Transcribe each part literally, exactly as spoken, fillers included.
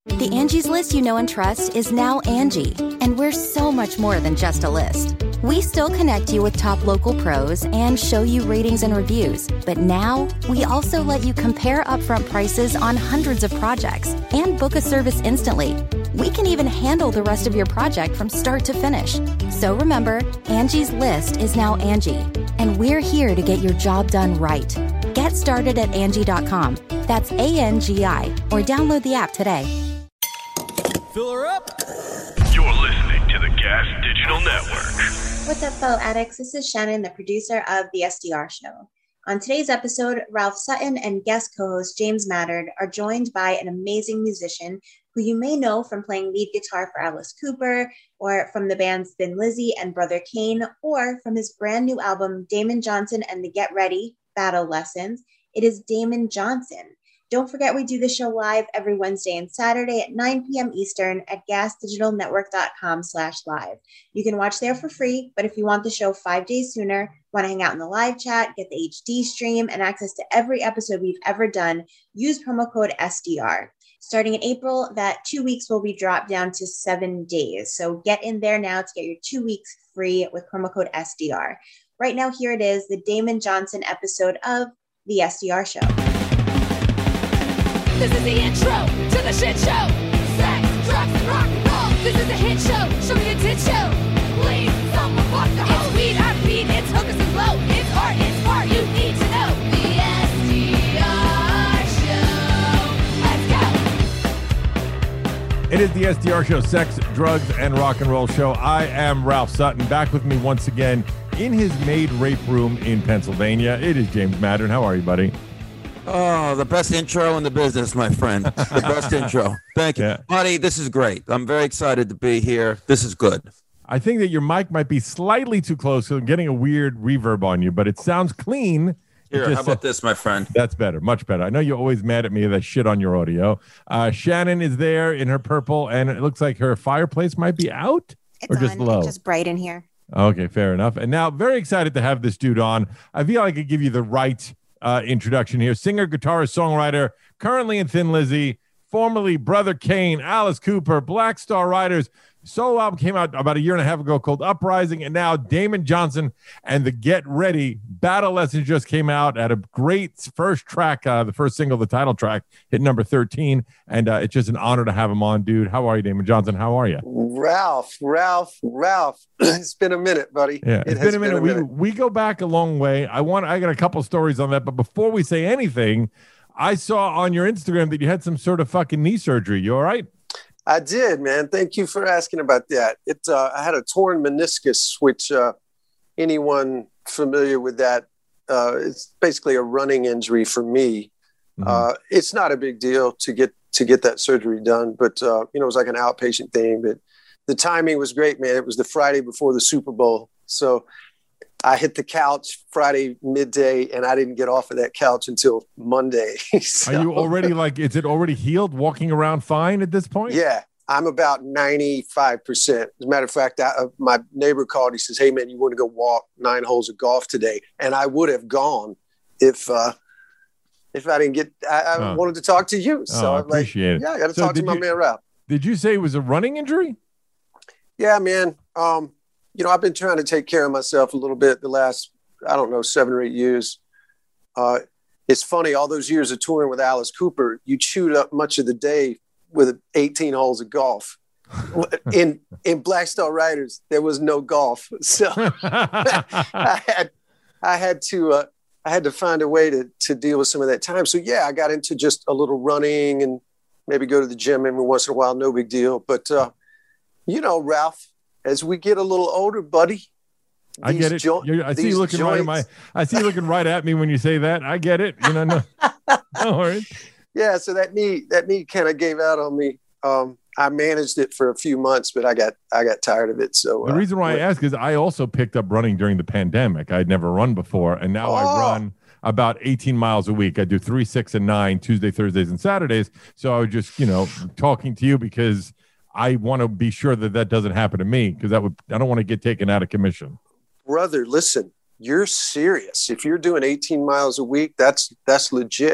The Angie's List you know and trust is now Angie, and we're so much more than just a list. We still connect you with top local pros and show you ratings and reviews, but now we also let you compare upfront prices on hundreds of projects and book a service instantly. We can even handle the rest of your project from start to finish. So remember, Angie's List is now Angie, and we're here to get your job done right. Get started at Angie dot com. That's A N G I, or download the app today. Fill her up. You're listening to the Gas Digital Network. What's up, fellow addicts? This is Shannon, the producer of The S D R Show. On today's episode, Ralph Sutton and guest co-host James Mattard are joined by an amazing musician who you may know from playing lead guitar for Alice Cooper, or from the bands Thin Lizzy and Brother Kane, or from his brand new album, Damon Johnson and the Get Ready Battle Lessons. It is Damon Johnson. Don't forget, we do the show live every Wednesday and Saturday at nine p.m. Eastern at gas digital network dot com slash live. You can watch there for free, but if you want the show five days sooner, want to hang out in the live chat, get the H D stream, and access to every episode we've ever done, use promo code S D R. Starting in April, that two weeks will be dropped down to seven days. So get in there now to get your two weeks free with promo code S D R. Right now, here it is, the Damon Johnson episode of The S D R Show. This is the intro to the shit show. Sex, drugs, and rock and roll. This is a hit show. Show me a tit show. Please, someone fuck the hoe. It's weed, I beat, it's hookers and blow. It's art, it's art, you need to know. The S D R Show. Let's go. It is the S D R Show, Sex, Drugs, and Rock and Roll Show. I am Ralph Sutton, back with me once again in his maid rape room in Pennsylvania. It is James Mattern. How are you, buddy? Oh, the best intro in the business, my friend. The best intro. Thank you. Yeah. Buddy, this is great. I'm very excited to be here. This is good. I think that your mic might be slightly too close, so I'm getting a weird reverb on you, but it sounds clean. Here, how about this, my friend? That's better, much better. I know you're always mad at me that shit on your audio. Uh, Shannon is there in her purple, and it looks like her fireplace might be out It's or just on. low. It's just bright in here. Okay, fair enough. And now, very excited to have this dude on. I feel like I could give you the right uh, introduction here. Singer, guitarist, songwriter, currently in Thin Lizzy, formerly Brother Kane, Alice Cooper, Black Star Riders. Solo album came out about a year and a half ago called Uprising, and now Damon Johnson and the Get Ready Battle Lessons just came out at a great first track, uh, the first single, the title track, hit number thirteen, and uh, it's just an honor to have him on, dude. How are you, Damon Johnson? How are you? Ralph, Ralph, Ralph. It's been a minute, buddy. Yeah, it it's has been a minute. Been a minute. We, we go back a long way. I want. I got a couple stories on that, but before we say anything, I saw on your Instagram that you had some sort of fucking knee surgery. You all right? I did, man. Thank you for asking about that. It. Uh, I had a torn meniscus, which uh, anyone familiar with that, uh, it's basically a running injury for me. Mm-hmm. Uh, it's not a big deal to get to get that surgery done, but uh, you know, it was like an outpatient thing. But the timing was great, man. It was the Friday before the Super Bowl, so I hit the couch Friday midday, and I didn't get off of that couch until Monday. So, are you already like, is it already healed, walking around fine at this point? Yeah, I'm about ninety-five percent. As a matter of fact, I, uh, my neighbor called. He says, hey, man, you want to go walk nine holes of golf today? And I would have gone if uh, if I didn't get, I, I oh. wanted to talk to you. So oh, I I'm like, appreciate it. Yeah, I got to so talk to my you, man, Ralph. Did you say it was a running injury? Yeah, man. Um, you know, I've been trying to take care of myself a little bit the last, I don't know, seven or eight years. Uh, it's funny, all those years of touring with Alice Cooper, you chewed up much of the day with eighteen holes of golf. in in Black Star Riders, there was no golf, so I had I had to uh, I had to find a way to to deal with some of that time. So yeah, I got into just a little running and maybe go to the gym every once in a while. No big deal, but uh, you know, Ralph, as we get a little older, buddy. I get it. Jo- I see you looking joints. right at my. I see you looking right at me when you say that. I get it. You know, no, no worries. Yeah, so that knee, that knee kind of gave out on me. Um, I managed it for a few months, but I got, I got tired of it. So the uh, reason why I ask is I also picked up running during the pandemic. I'd never run before, and now oh. I run about eighteen miles a week. I do three, six, and nine Tuesday, Thursdays, and Saturdays. So I was just, you know, talking to you because I want to be sure that that doesn't happen to me because that would, I don't want to get taken out of commission. Brother, listen, you're serious. If you're doing eighteen miles a week, that's that's legit.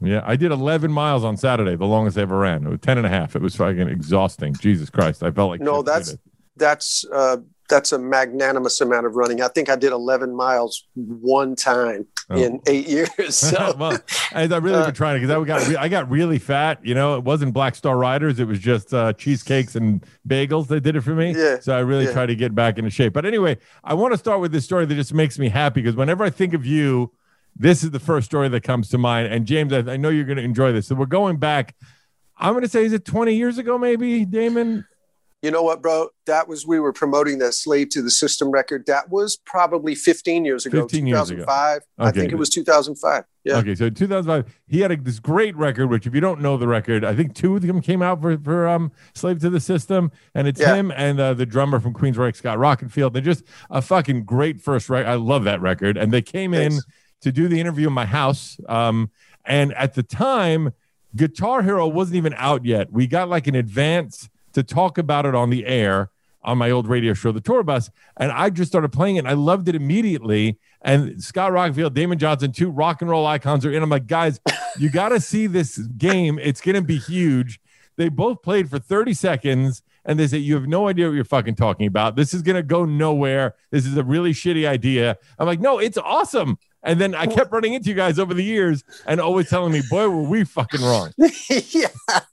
Yeah, I did eleven miles on Saturday, the longest I ever ran. It was ten and a half. It was fucking exhausting. Jesus Christ. I felt like no, that's that's uh, that's a magnanimous amount of running. I think I did eleven miles one time oh. in eight years. So. Well, I, I really uh, been trying to, because I got re- I got really fat. You know, it wasn't Black Star Riders. It was just uh, cheesecakes and bagels that did it for me. Yeah. So I really yeah. tried to get back into shape. But anyway, I want to start with this story that just makes me happy, because whenever I think of you, this is the first story that comes to mind. And James, I, I know you're going to enjoy this. So we're going back, I'm going to say, is it twenty years ago, maybe, Damon? You know what, bro? That was, we were promoting that Slave to the System record. That was probably fifteen years ago. fifteen years ago. two thousand five. Okay. I think it was two thousand five. Yeah. Okay. So two thousand five, he had a, this great record, which if you don't know the record, I think two of them came out for, for um, Slave to the System. And it's yeah. him and uh, the drummer from Queensryche, Scott Rockenfield. They're just a fucking great first record. I love that record. And they came Thanks. in to do the interview in my house. Um, and at the time, Guitar Hero wasn't even out yet. We got like an advance to talk about it on the air on my old radio show, The Tour Bus. And I just started playing it, and I loved it immediately. And Scott Rockenfield, Damon Johnson, two rock and roll icons are in. I'm like, guys, you got to see this game. It's going to be huge. They both played for thirty seconds. And they say, you have no idea what you're fucking talking about. This is going to go nowhere. This is a really shitty idea. I'm like, no, it's awesome. And then I kept running into you guys over the years and always telling me, boy, were we fucking wrong. Yeah.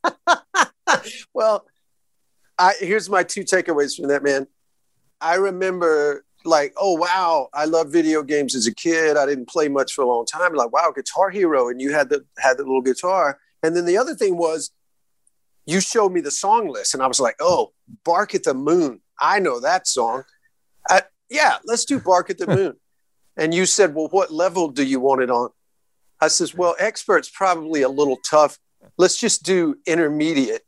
Well, I, here's my two takeaways from that, man. I remember like, oh, wow, I loved video games as a kid. I didn't play much for a long time. Like, wow, Guitar Hero. And you had the, had the little guitar. And then the other thing was, you showed me the song list, and I was like, oh, Bark at the Moon. I know that song. I, yeah, let's do Bark at the Moon. And you said, well, what level do you want it on? I says, well, expert's probably a little tough. Let's just do intermediate.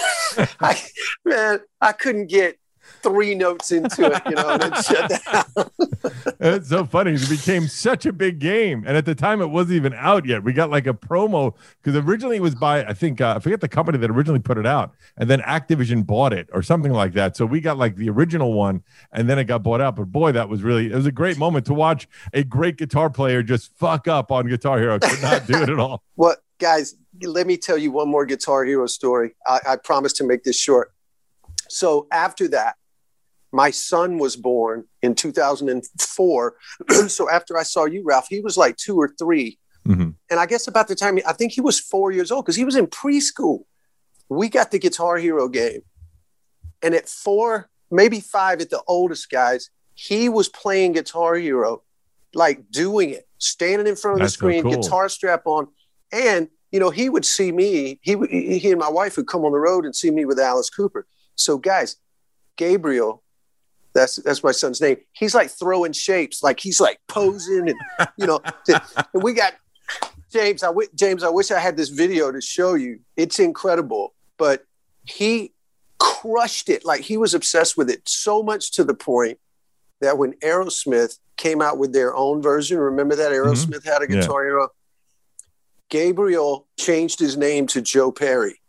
I, man, I couldn't get three notes into it, you know, and it shut down. It's so funny. It became such a big game. And at the time, it wasn't even out yet. We got like a promo, because originally it was by, I think, uh, I forget the company that originally put it out. And then Activision bought it or something like that. So we got like the original one, and then it got bought out. But boy, that was really, it was a great moment to watch a great guitar player just fuck up on Guitar Hero. Could not do it at all. Well, guys, let me tell you one more Guitar Hero story. I, I promise to make this short. So after that, my son was born in two thousand four. So after I saw you, Ralph, he was like two or three. Mm-hmm. And I guess about the time, I think he was four years old, because he was in preschool. We got the Guitar Hero game. And at four, maybe five at the oldest, guys, he was playing Guitar Hero, like doing it, standing in front of That's the screen, so cool. guitar strap on. And, you know, he would see me, he, he and my wife would come on the road and see me with Alice Cooper. So guys, Gabriel, That's that's my son's name. He's like throwing shapes, like he's like posing, and you know. And we got James. I w- James. I wish I had this video to show you. It's incredible, but he crushed it. Like he was obsessed with it so much to the point that when Aerosmith came out with their own version, remember that Aerosmith mm-hmm. had a Guitar Hero. Yeah. Gabriel changed his name to Joe Perry.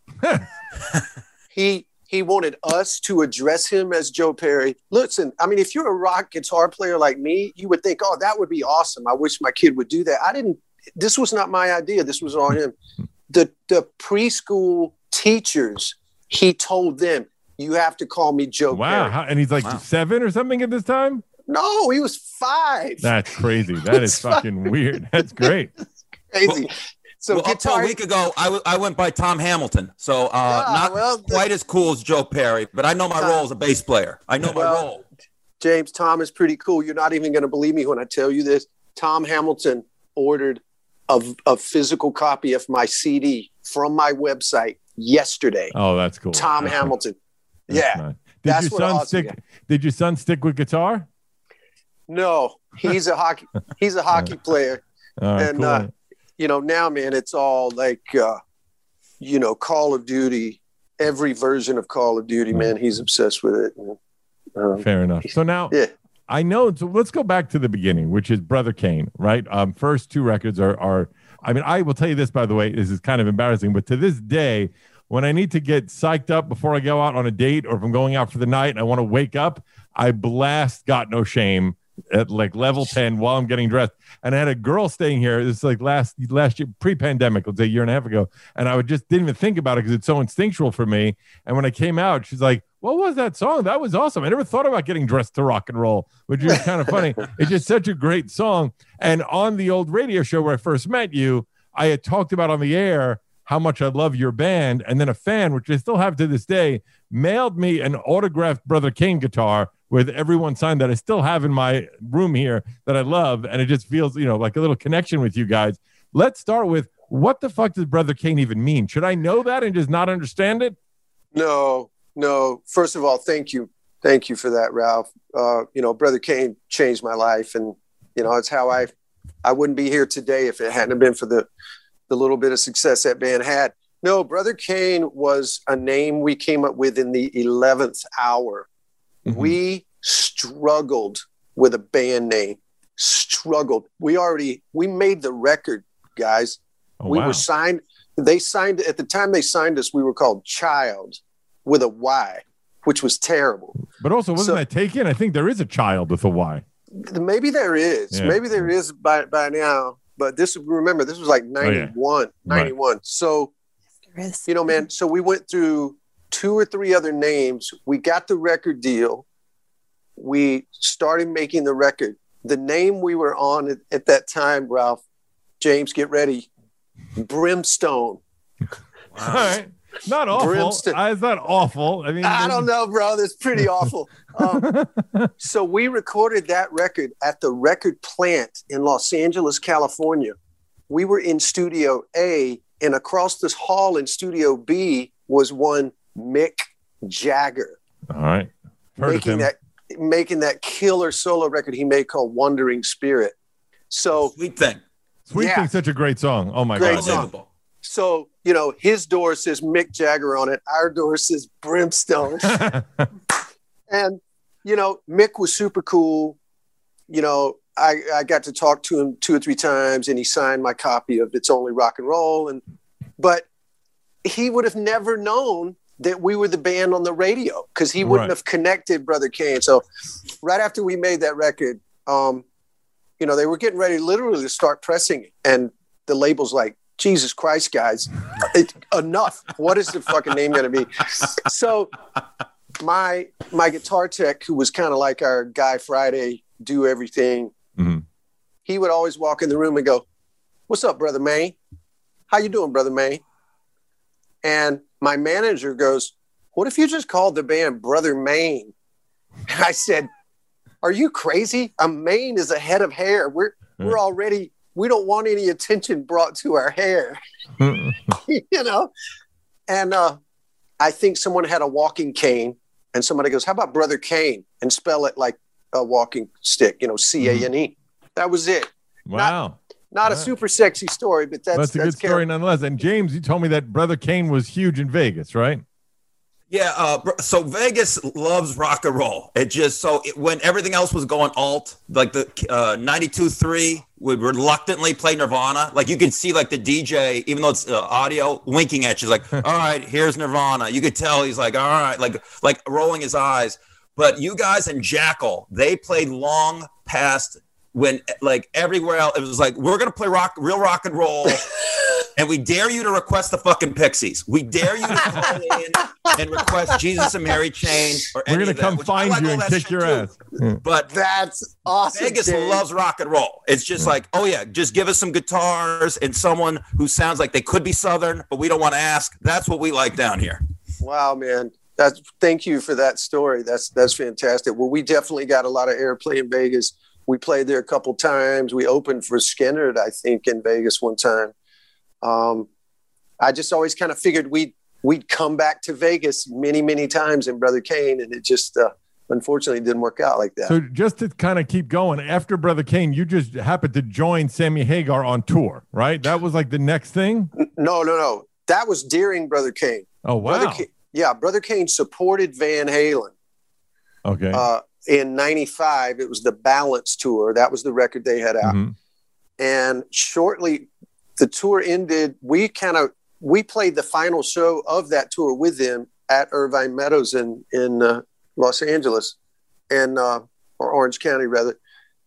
he. He wanted us to address him as Joe Perry. Listen, I mean, if you're a rock guitar player like me, you would think, oh, that would be awesome. I wish my kid would do that. I didn't, this was not my idea. This was on him. The, the preschool teachers, he told them, you have to call me Joe wow. Perry. How, and he's like wow. seven or something at this time? No, he was five. That's crazy. That is fucking weird. That's great. Crazy. So well, guitar- up to a week ago, I, w- I went by Tom Hamilton. So uh, yeah, not well, quite as cool as Joe Perry, but I know my Tom, role as a bass player. I know well, my role. James, Tom is pretty cool. You're not even going to believe me when I tell you this. Tom Hamilton ordered a, a physical copy of my C D from my website yesterday. Oh, that's cool. Tom that's Hamilton. Nice. Yeah. Nice. Did that's your son awesome stick? got. Did your son stick with guitar? No, he's a hockey. He's a hockey player, all right, and cool. uh, you know now, man, it's all like uh, you know, Call of Duty. Every version of Call of Duty, man, he's obsessed with it. And, um, Fair enough. So now, yeah. I know. So let's go back to the beginning, which is Brother Kane, right? Um, first two records are are. I mean, I will tell you this, by the way, this is kind of embarrassing, but to this day, when I need to get psyched up before I go out on a date, or if I'm going out for the night and I want to wake up, I blast Got No Shame at like level ten while I'm getting dressed. And I had a girl staying here. This is like last last year, pre-pandemic, let's say a year and a half ago. And I would just didn't even think about it because it's so instinctual for me. And when I came out, she's like, what was that song? That was awesome. I never thought about getting dressed to rock and roll, which is kind of funny. It's just such a great song. And on the old radio show where I first met you, I had talked about on the air how much I love your band. And then a fan, which I still have to this day, mailed me an autographed Brother Kane guitar with everyone signed that I still have in my room here that I love. And it just feels, you know, like a little connection with you guys. Let's start with, what the fuck does Brother Kane even mean? Should I know that and just not understand it? No, no. First of all, thank you. Thank you for that, Ralph. Uh, you know, Brother Kane changed my life. And, you know, it's how I, I wouldn't be here today if it hadn't been for the, the little bit of success that band had. No, Brother Kane was a name we came up with in the eleventh hour. Mm-hmm. We struggled with a band name, struggled. We already, we made the record, guys. Oh, we wow. were signed. They signed, at the time they signed us, we were called Child with a Y, which was terrible. But also, wasn't so, that taken? I think there is a Child with a Y. Maybe there is. Yeah. Maybe there is by, by now. But this, remember, this was like ninety-one, oh, yeah. ninety-one. Right. So, you know, man, so we went through two or three other names. We got the record deal. We started making the record. The name we were on at, at that time, Ralph, James, get ready. Brimstone. Wow. All right. Not awful. Brimstone. Uh, it's not awful. I mean, I don't know, bro. That's pretty awful. Um, so we recorded that record at the record plant in Los Angeles, California. We were in Studio A, and across this hall in Studio B was one Mick Jagger. All right. Heard making that making that killer solo record he made called Wandering Spirit. So Sweet Thing. Sweet yeah. Thing's such a great song. Oh my great God. Song. So, you know, his door says Mick Jagger on it. Our door says Brimstone. And, you know, Mick was super cool. You know, I, I got to talk to him two or three times, and he signed my copy of It's Only Rock and Roll. And but he would have never known that we were the band on the radio because he wouldn't right. have connected Brother Kane. So right after we made that record, um, you know, they were getting ready literally to start pressing it. And the label's like, Jesus Christ, guys, it, enough. What is the fucking name going to be? So my my guitar tech, who was kind of like our Guy Friday, do everything, mm-hmm. he would always walk in the room and go, what's up, Brother May? How you doing, Brother May? And my manager goes, what if you just called the band Brother Maine? And I said, are you crazy? A mane is a head of hair. We're mm-hmm. we're already... We don't want any attention brought to our hair, you know? And uh, I think someone had a walking cane, and somebody goes, how about Brother Kane? And spell it like a walking stick, you know, C A N E. Mm-hmm. That was it. Wow. Not, not wow. a super sexy story, but that's, that's a that's good story nonetheless. And James, you told me that Brother Kane was huge in Vegas, right? Yeah, uh, so Vegas loves rock and roll. It just, so it, when everything else was going alt, like the uh, ninety-two three would reluctantly play Nirvana. Like you could see like the D J, even though it's uh, audio, winking at you. Like, all right, here's Nirvana. You could tell he's like, all right, like like rolling his eyes. But you guys and Jackal, they played long past when like everywhere else, it was like, we're going to play rock, real rock and roll. And we dare you to request the fucking Pixies. We dare you to call in and request Jesus and Mary Chain. Or We're going to come that, find like you and kick your too. ass. But that's awesome. Vegas Dave. loves rock and roll. It's just yeah. like, oh yeah, just give us some guitars and someone who sounds like they could be Southern, but we don't want to ask. That's what we like down here. Wow, man. That's thank you for that story. That's that's fantastic. Well, we definitely got a lot of airplay in Vegas. We played there a couple times. We opened for Skynyrd, I think, in Vegas one time. Um, I just always kind of figured we'd we'd come back to Vegas many, many times in Brother Kane, and it just uh, unfortunately didn't work out like that. So just to kind of keep going, after Brother Kane, you just happened to join Sammy Hagar on tour, right? That was like the next thing? No, no, no. That was during Brother Kane. Oh, wow. Brother Kane, yeah, Brother Kane supported Van Halen. Okay. Uh, in ninety-five, it was the Balance Tour. That was the record they had out. Mm-hmm. And shortly, the tour ended. We kind of, we played the final show of that tour with them at Irvine Meadows in, in uh, Los Angeles and, uh, or Orange County rather.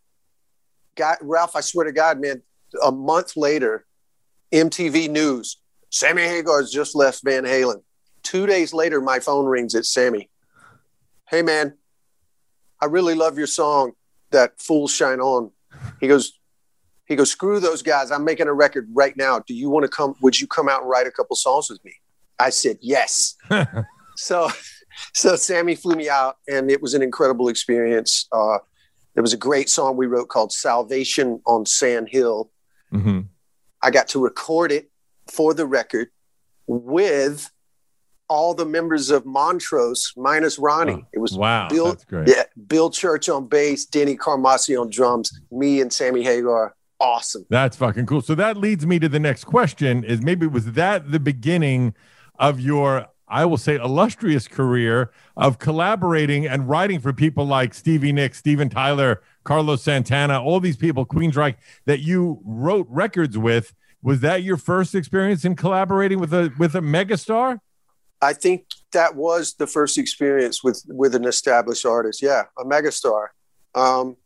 God, Ralph, I swear to God, man, a month later, M T V News, Sammy Hagar's just left Van Halen. Two days later, my phone rings. It's Sammy. Hey, man, I really love your song, That Fools Shine On. He goes, he goes, screw those guys. I'm making a record right now. Do you want to come? Would you come out and write a couple songs with me? I said, yes. so, so Sammy flew me out, and it was an incredible experience. Uh, there was a great song we wrote called Salvation on Sand Hill. Mm-hmm. I got to record it for the record with all the members of Montrose minus Ronnie. Oh, it was wow, Bill, that's great. Yeah, Bill Church on bass, Denny Carmassi on drums, me and Sammy Hagar. Awesome. That's fucking cool. So that leads me to the next question: is maybe was that the beginning of your, I will say, illustrious career of collaborating and writing for people like Stevie Nicks, Steven Tyler, Carlos Santana, all these people, Queensryche, that you wrote records with? Was that your first experience in collaborating with a with a megastar? I think that was the first experience with with an established artist. Yeah, a megastar. Um,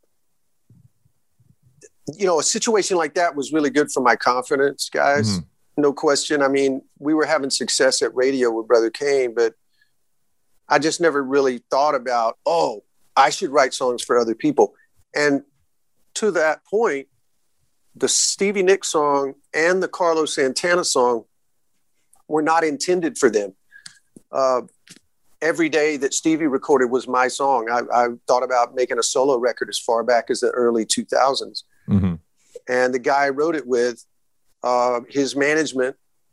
you know, a situation like that was really good for my confidence, guys. Mm-hmm. No question. I mean, we were having success at radio with Brother Kane, but I just never really thought about, oh, I should write songs for other people. And to that point, the Stevie Nicks song and the Carlos Santana song were not intended for them. Uh, every day that Stevie recorded was my song. I, I thought about making a solo record as far back as the early two thousands. Mm-hmm. And the guy I wrote it with, uh, his management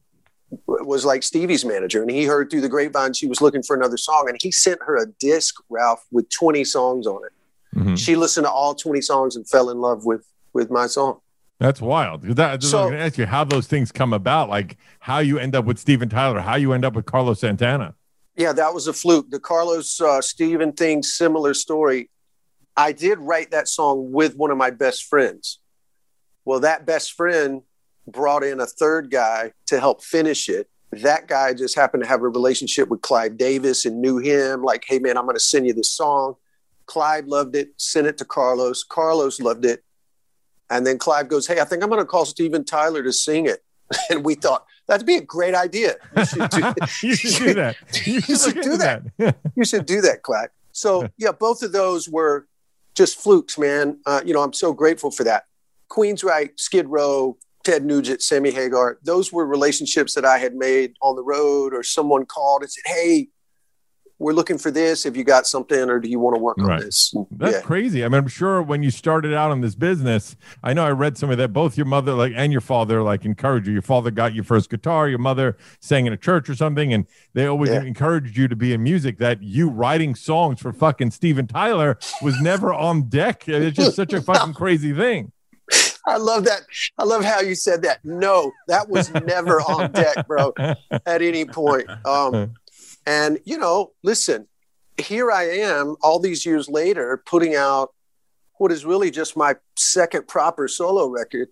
was like Stevie's manager. And he heard through the grapevine she was looking for another song. And he sent her a disc, Ralph, with twenty songs on it. Mm-hmm. She listened to all twenty songs and fell in love with, with my song. That's wild. That, so, I was going to ask you how those things come about, like how you end up with Steven Tyler, how you end up with Carlos Santana. Yeah, that was a fluke. The Carlos uh, Steven thing, similar story. I did write that song with one of my best friends. Well, that best friend brought in a third guy to help finish it. That guy just happened to have a relationship with Clive Davis and knew him. Like, hey, man, I'm going to send you this song. Clive loved it, sent it to Carlos. Carlos loved it. And then Clive goes, hey, I think I'm going to call Steven Tyler to sing it. And we thought, that'd be a great idea. You should do, you should do that. You should, you should do that. that. You should do that, Clive. So, yeah, both of those were just flukes, man. Uh, you know, I'm so grateful for that. Queensryche, Skid Row, Ted Nugent, Sammy Hagar, those were relationships that I had made on the road, or someone called and said, hey, we're looking for this. Have you got something, or do you want to work right. on this? That's yeah. crazy. I mean, I'm sure when you started out in this business, I know I read some of that, both your mother like and your father like encouraged you. Your father got your first guitar, your mother sang in a church or something, and they always yeah. encouraged you to be in music. That you writing songs for fucking Steven Tyler was never on deck. It's just such a fucking crazy thing. I love that. I love how you said that. No, that was never on deck, bro, at any point. Um, and, you know, listen, here I am all these years later putting out what is really just my second proper solo record.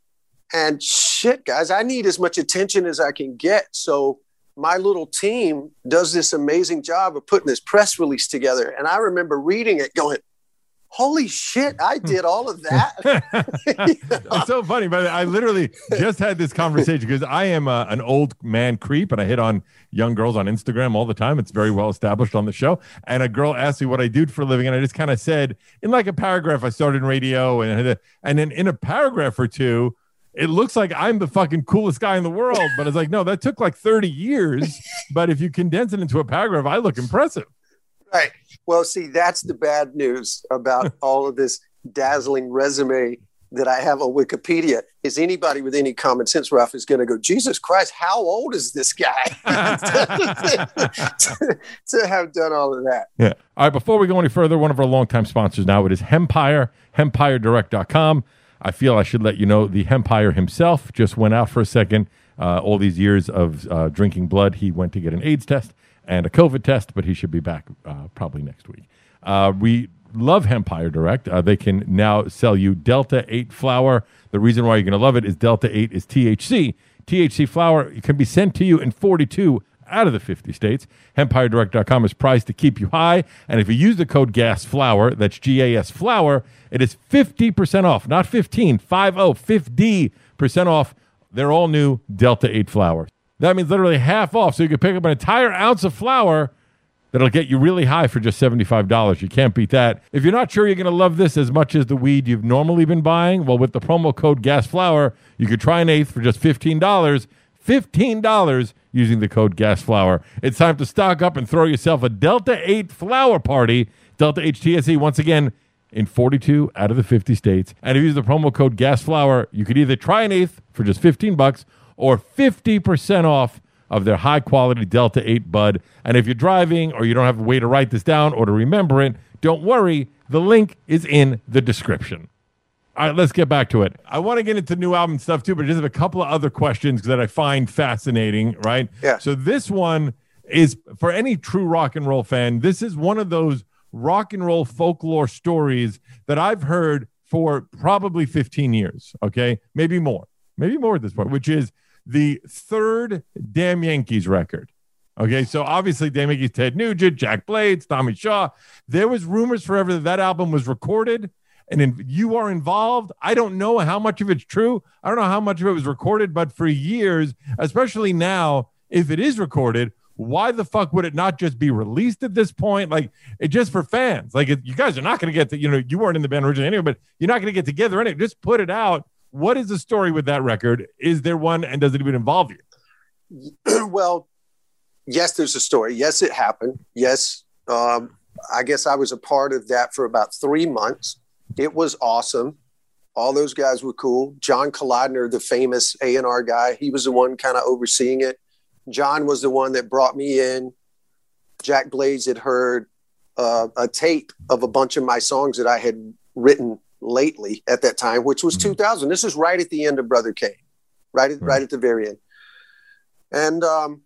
And shit, guys, I need as much attention as I can get. So my little team does this amazing job of putting this press release together. And I remember reading it going, holy shit, I did all of that. You know? It's so funny, but I literally just had this conversation because I am a, an old man creep and I hit on young girls on Instagram all the time. It's very well established on the show. And a girl asked me what I do for a living. And I just kind of said in like a paragraph, I started in radio and, and then in a paragraph or two, it looks like I'm the fucking coolest guy in the world. But it's like, no, that took like thirty years. But if you condense it into a paragraph, I look impressive. Right. Well, see, that's the bad news about all of this dazzling resume that I have on Wikipedia is anybody with any common sense, Ralph, is going to go, Jesus Christ, how old is this guy to, to have done all of that? Yeah. All right. Before we go any further, one of our longtime sponsors now, it is Hempire, hempire direct dot com. I feel I should let you know the Hempire himself just went out for a second. Uh, all these years of uh, drinking blood, he went to get an AIDS test and a COVID test, but he should be back uh, probably next week. Uh, we love Hempire Direct. Uh, they can now sell you Delta eight flour. The reason why you're going to love it is Delta eight is T H C. T H C flour can be sent to you in forty-two out of the fifty states. Hempire Direct dot com is priced to keep you high. And if you use the code GASFLOWER, that's G A S Flower, it is fifty percent off, not fifteen, five oh, fifty percent off their all new Delta eight flour. That means literally half off. So you can pick up an entire ounce of flour that'll get you really high for just seventy-five dollars. You can't beat that. If you're not sure you're going to love this as much as the weed you've normally been buying, well, with the promo code GASFLOWER, you could try an eighth for just fifteen dollars. fifteen dollars using the code GASFLOWER. It's time to stock up and throw yourself a Delta eight flower party. Delta H T S E, once again, in forty-two out of the fifty states. And if you use the promo code GASFLOWER, you could either try an eighth for just fifteen bucks or fifty percent off of their high-quality Delta eight bud. And if you're driving or you don't have a way to write this down or to remember it, don't worry. The link is in the description. All right, let's get back to it. I want to get into new album stuff too, but I just have a couple of other questions that I find fascinating, right? Yeah. So this one is, for any true rock and roll fan, this is one of those rock and roll folklore stories that I've heard for probably fifteen years, okay? Maybe more. Maybe more at this point, which is the third Damn Yankees record. Okay, so obviously Damn Yankees, Ted Nugent, Jack Blades, Tommy Shaw. There was rumors forever that that album was recorded, and in, you are involved. I don't know how much of it's true. I don't know how much of it was recorded, but for years, especially now, if it is recorded, why the fuck would it not just be released at this point? Like, it just for fans. Like, it, you guys are not going to get to, you know, you weren't in the band originally anyway, but you're not going to get together in it. Just put it out. What is the story with that record? Is there one, and does it even involve you? Well, yes, there's a story. Yes, it happened. Yes, um, I guess I was a part of that for about three months. It was awesome. All those guys were cool. John Kalodner, the famous A and R guy, he was the one kind of overseeing it. John was the one that brought me in. Jack Blades had heard uh, a tape of a bunch of my songs that I had written lately at that time, which was mm-hmm. two thousand. This is right at the end of Brother Kane, right at, right. right at the very end. And um,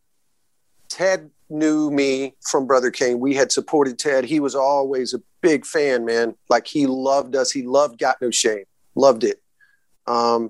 Ted knew me from Brother Kane. We had supported Ted. He was always a big fan, man. Like, he loved us. He loved Got No Shame. Loved it. Um,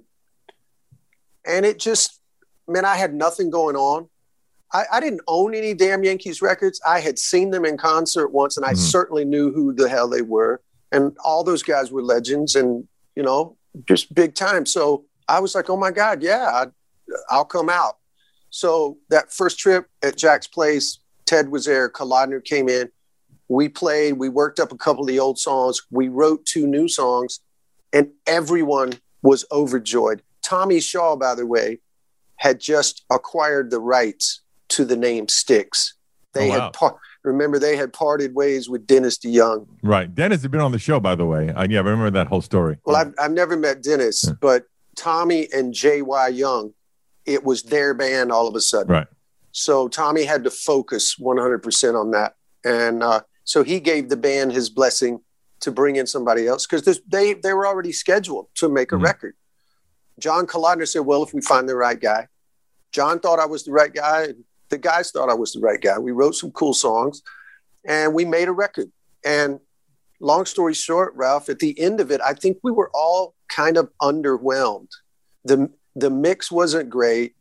and it just, man, I had nothing going on. I, I didn't own any Damn Yankees records. I had seen them in concert once, and I mm-hmm. certainly knew who the hell they were. And all those guys were legends and, you know, just big time. So I was like, oh, my God, yeah, I, I'll come out. So that first trip at Jack's place, Ted was there. Kalodner came in. We played. We worked up a couple of the old songs. We wrote two new songs, and everyone was overjoyed. Tommy Shaw, by the way, had just acquired the rights to the name Styx. They oh, wow. had par- remember they had parted ways with Dennis DeYoung. Right. Dennis had been on the show, by the way. Uh, yeah, I remember that whole story. Well, yeah. I've, I've never met Dennis, yeah. but Tommy and J Y. Young, it was their band all of a sudden. Right. So Tommy had to focus one hundred percent on that. And uh, so he gave the band his blessing to bring in somebody else because they, they were already scheduled to make a mm-hmm. record. John Kalodner said, well, if we find the right guy. John thought I was the right guy. And the guys thought I was the right guy. We wrote some cool songs and we made a record. And long story short, Ralph, at the end of it, I think we were all kind of underwhelmed. The, the mix wasn't great.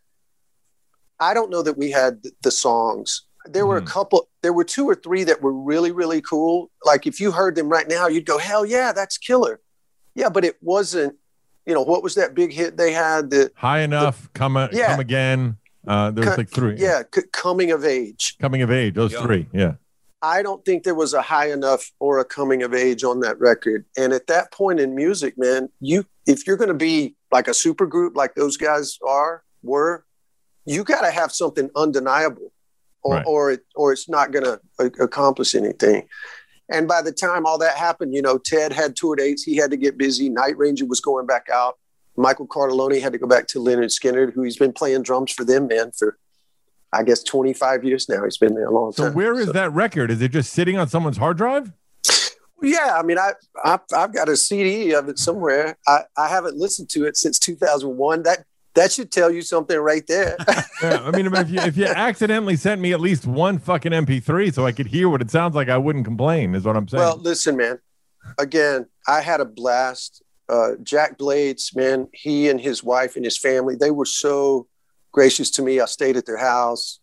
I don't know that we had the songs. There were mm. a couple, there were two or three that were really, really cool. Like if you heard them right now, you'd go, hell yeah, that's killer. Yeah, but it wasn't, you know, what was that big hit they had? The High Enough, the, come, a, yeah. come Again. Uh, there was Co- like three. Yeah, c- Coming of Age. Coming of Age, those yeah. three, yeah. I don't think there was a High Enough or a Coming of Age on that record. And at that point in music, man, you if you're going to be like a super group like those guys are, were, you got to have something undeniable or right. or, it, or it's not going to a- accomplish anything. And by the time all that happened, you know, Ted had tour dates. He had to get busy. Night Ranger was going back out. Michael Cardelloni had to go back to Lynyrd Skynyrd, who he's been playing drums for them, man, for, I guess, twenty-five years now. He's been there a long time. So where is so, that record? Is it just sitting on someone's hard drive? Yeah, I mean, I, I, I've got a C D of it somewhere. I, I haven't listened to it since two thousand one. That that should tell you something right there. Yeah, I mean, if you, if you accidentally sent me at least one fucking M P three so I could hear what it sounds like, I wouldn't complain, is what I'm saying. Well, listen, man. Again, I had a blast. Uh, Jack Blades, man, he and his wife and his family, they were so gracious to me. I stayed at their house.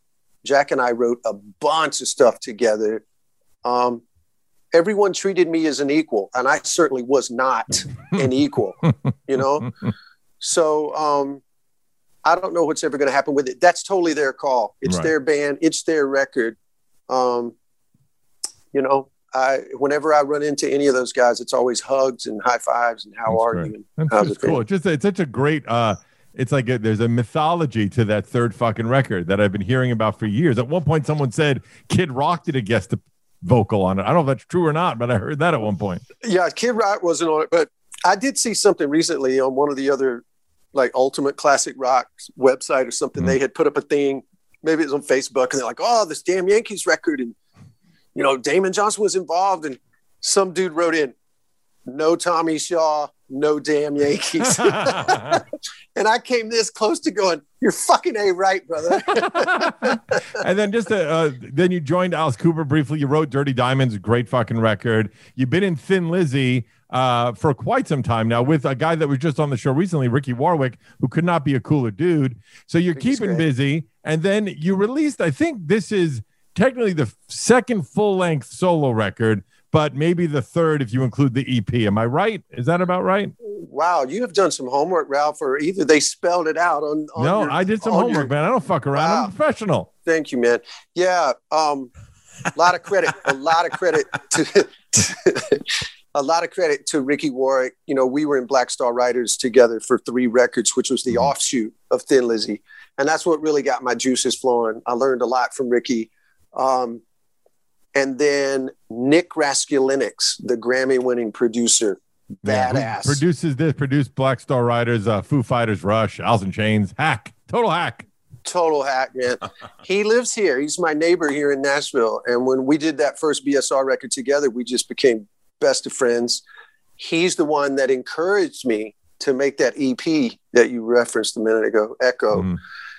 Jack and I wrote a bunch of stuff together. Um, everyone treated me as an equal, and I certainly was not an equal, you know? So um, I don't know what's ever going to happen with it. That's totally their call. It's Right. their band. It's their record. Um, you know, I, whenever I run into any of those guys, it's always hugs and high fives and how That's are great. you? And That's how's just it cool. been? It's just it's such a great. Uh, it's like a, there's a mythology to that third fucking record that I've been hearing about for years. At one point, someone said Kid Rock did a guest vocal on it. I don't know if that's true or not, but I heard that at one point. Yeah, Kid Rock wasn't on it, but I did see something recently on one of the other, like Ultimate Classic Rock website or something. Mm. They had put up a thing, maybe it was on Facebook, and they're like, "Oh, this damn Yankees record," and you know, Damon Johnson was involved, and some dude wrote in, "No Tommy Shaw, no damn Yankees." And I came this close to going, "You're fucking A right, brother." And then just to, uh, then you joined Alice Cooper briefly. You wrote Dirty Diamonds, a great fucking record. You've been in Thin Lizzy uh, for quite some time now with a guy that was just on the show recently, Ricky Warwick, who could not be a cooler dude. So you're Ricky's keeping great. busy. And then you released, I think this is technically the second full-length solo record, but maybe the third if you include the E P. Am I right? Is that about right? Wow, you have done some homework, Ralph, or either they spelled it out on, on No, your- I did some on homework, your- man. I don't fuck around. Wow. I'm a professional. Thank you, man. Yeah, um, a lot of credit, a lot of credit to, a lot of credit to Ricky Warwick. You know, we were in Black Star Riders together for three records, which was the Mm-hmm. offshoot of Thin Lizzy, and that's what really got my juices flowing. I learned a lot from Ricky, um, and then Nick Raskulinecz, the Grammy-winning producer, Yeah, who badass. produces this, produced Black Star Riders, uh, Foo Fighters, Rush, Alice in Chains, hack, total hack. Total hack, man. He lives here. He's my neighbor here in Nashville. And when we did that first B S R record together, we just became best of friends. He's the one that encouraged me to make that E P that you referenced a minute ago, Echo. Mhm.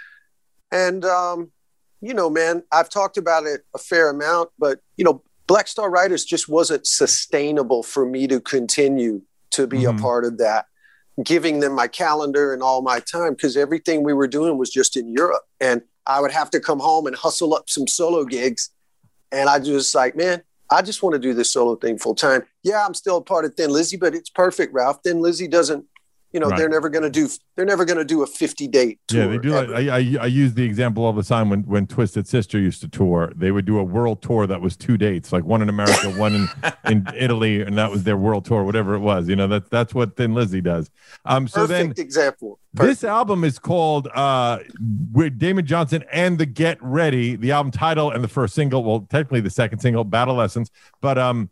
And, um, you know, man, I've talked about it a fair amount, but, you know, Black Star Riders just wasn't sustainable for me to continue to be Mhm. a part of that, giving them my calendar and all my time, because everything we were doing was just in Europe. And I would have to come home and hustle up some solo gigs. And I just like, man, I just want to do this solo thing full time. Yeah, I'm still a part of Thin Lizzy, but it's perfect, Ralph. Thin Lizzy doesn't, you know, Right. they're never going to do, they're never going to do a fifty date tour. Yeah, they do. Like, ever. I, I I use the example all the time when when Twisted Sister used to tour. They would do a world tour that was two dates, like one in America, one in, in Italy, and that was their world tour, whatever it was. You know, that's that's what Thin Lizzy does. Um, so Perfect then example. this album is called uh, with Damon Johnson and the Get Ready. The album title and the first single, well, technically the second single, Battle Lessons. But um,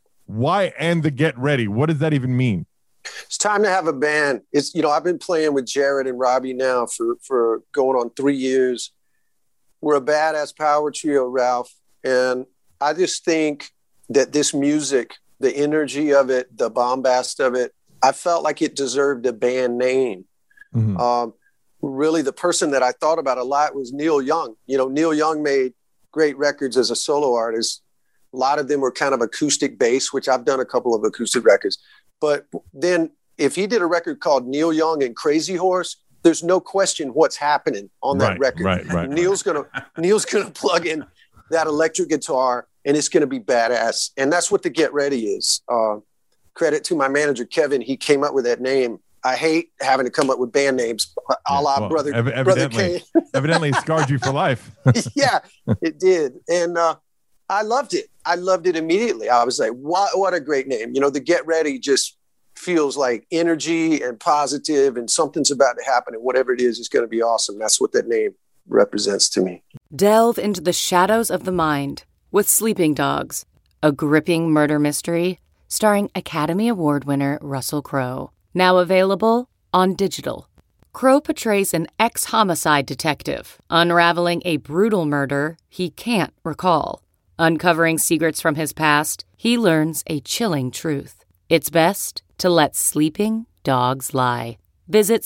why and the Get Ready? What does that even mean? It's time to have a band. It's, you know, I've been playing with Jared and Robbie now for, for going on three years. We're a badass power trio, Ralph. And I just think that this music, the energy of it, the bombast of it, I felt like it deserved a band name. Mhm. Um, really, the person that I thought about a lot was Neil Young. You know, Neil Young made great records as a solo artist. A lot of them were kind of acoustic bass, which I've done a couple of acoustic records. But then if he did a record called Neil Young and Crazy Horse, there's no question what's happening on that Right, record. right, right, Neil's gonna Neil's gonna plug in that electric guitar and it's gonna be badass. And that's what the Get Ready is. Uh, credit to my manager Kevin, he came up with that name. I hate having to come up with band names, a la Well, brother, ev- brother evidently, Kane. evidently it scarred you for life. Yeah, it did. And uh, I loved it. I loved it immediately. I was like, what, what a great name. You know, the Get Ready just feels like energy and positive and something's about to happen. And whatever it is, it's going to be awesome. That's what that name represents to me. Delve into the shadows of the mind with Sleeping Dogs, a gripping murder mystery starring Academy Award winner Russell Crowe. Now available on digital. Crowe portrays an ex-homicide detective unraveling a brutal murder he can't recall. Uncovering secrets from his past, he learns a chilling truth. It's best to let sleeping dogs lie. Visit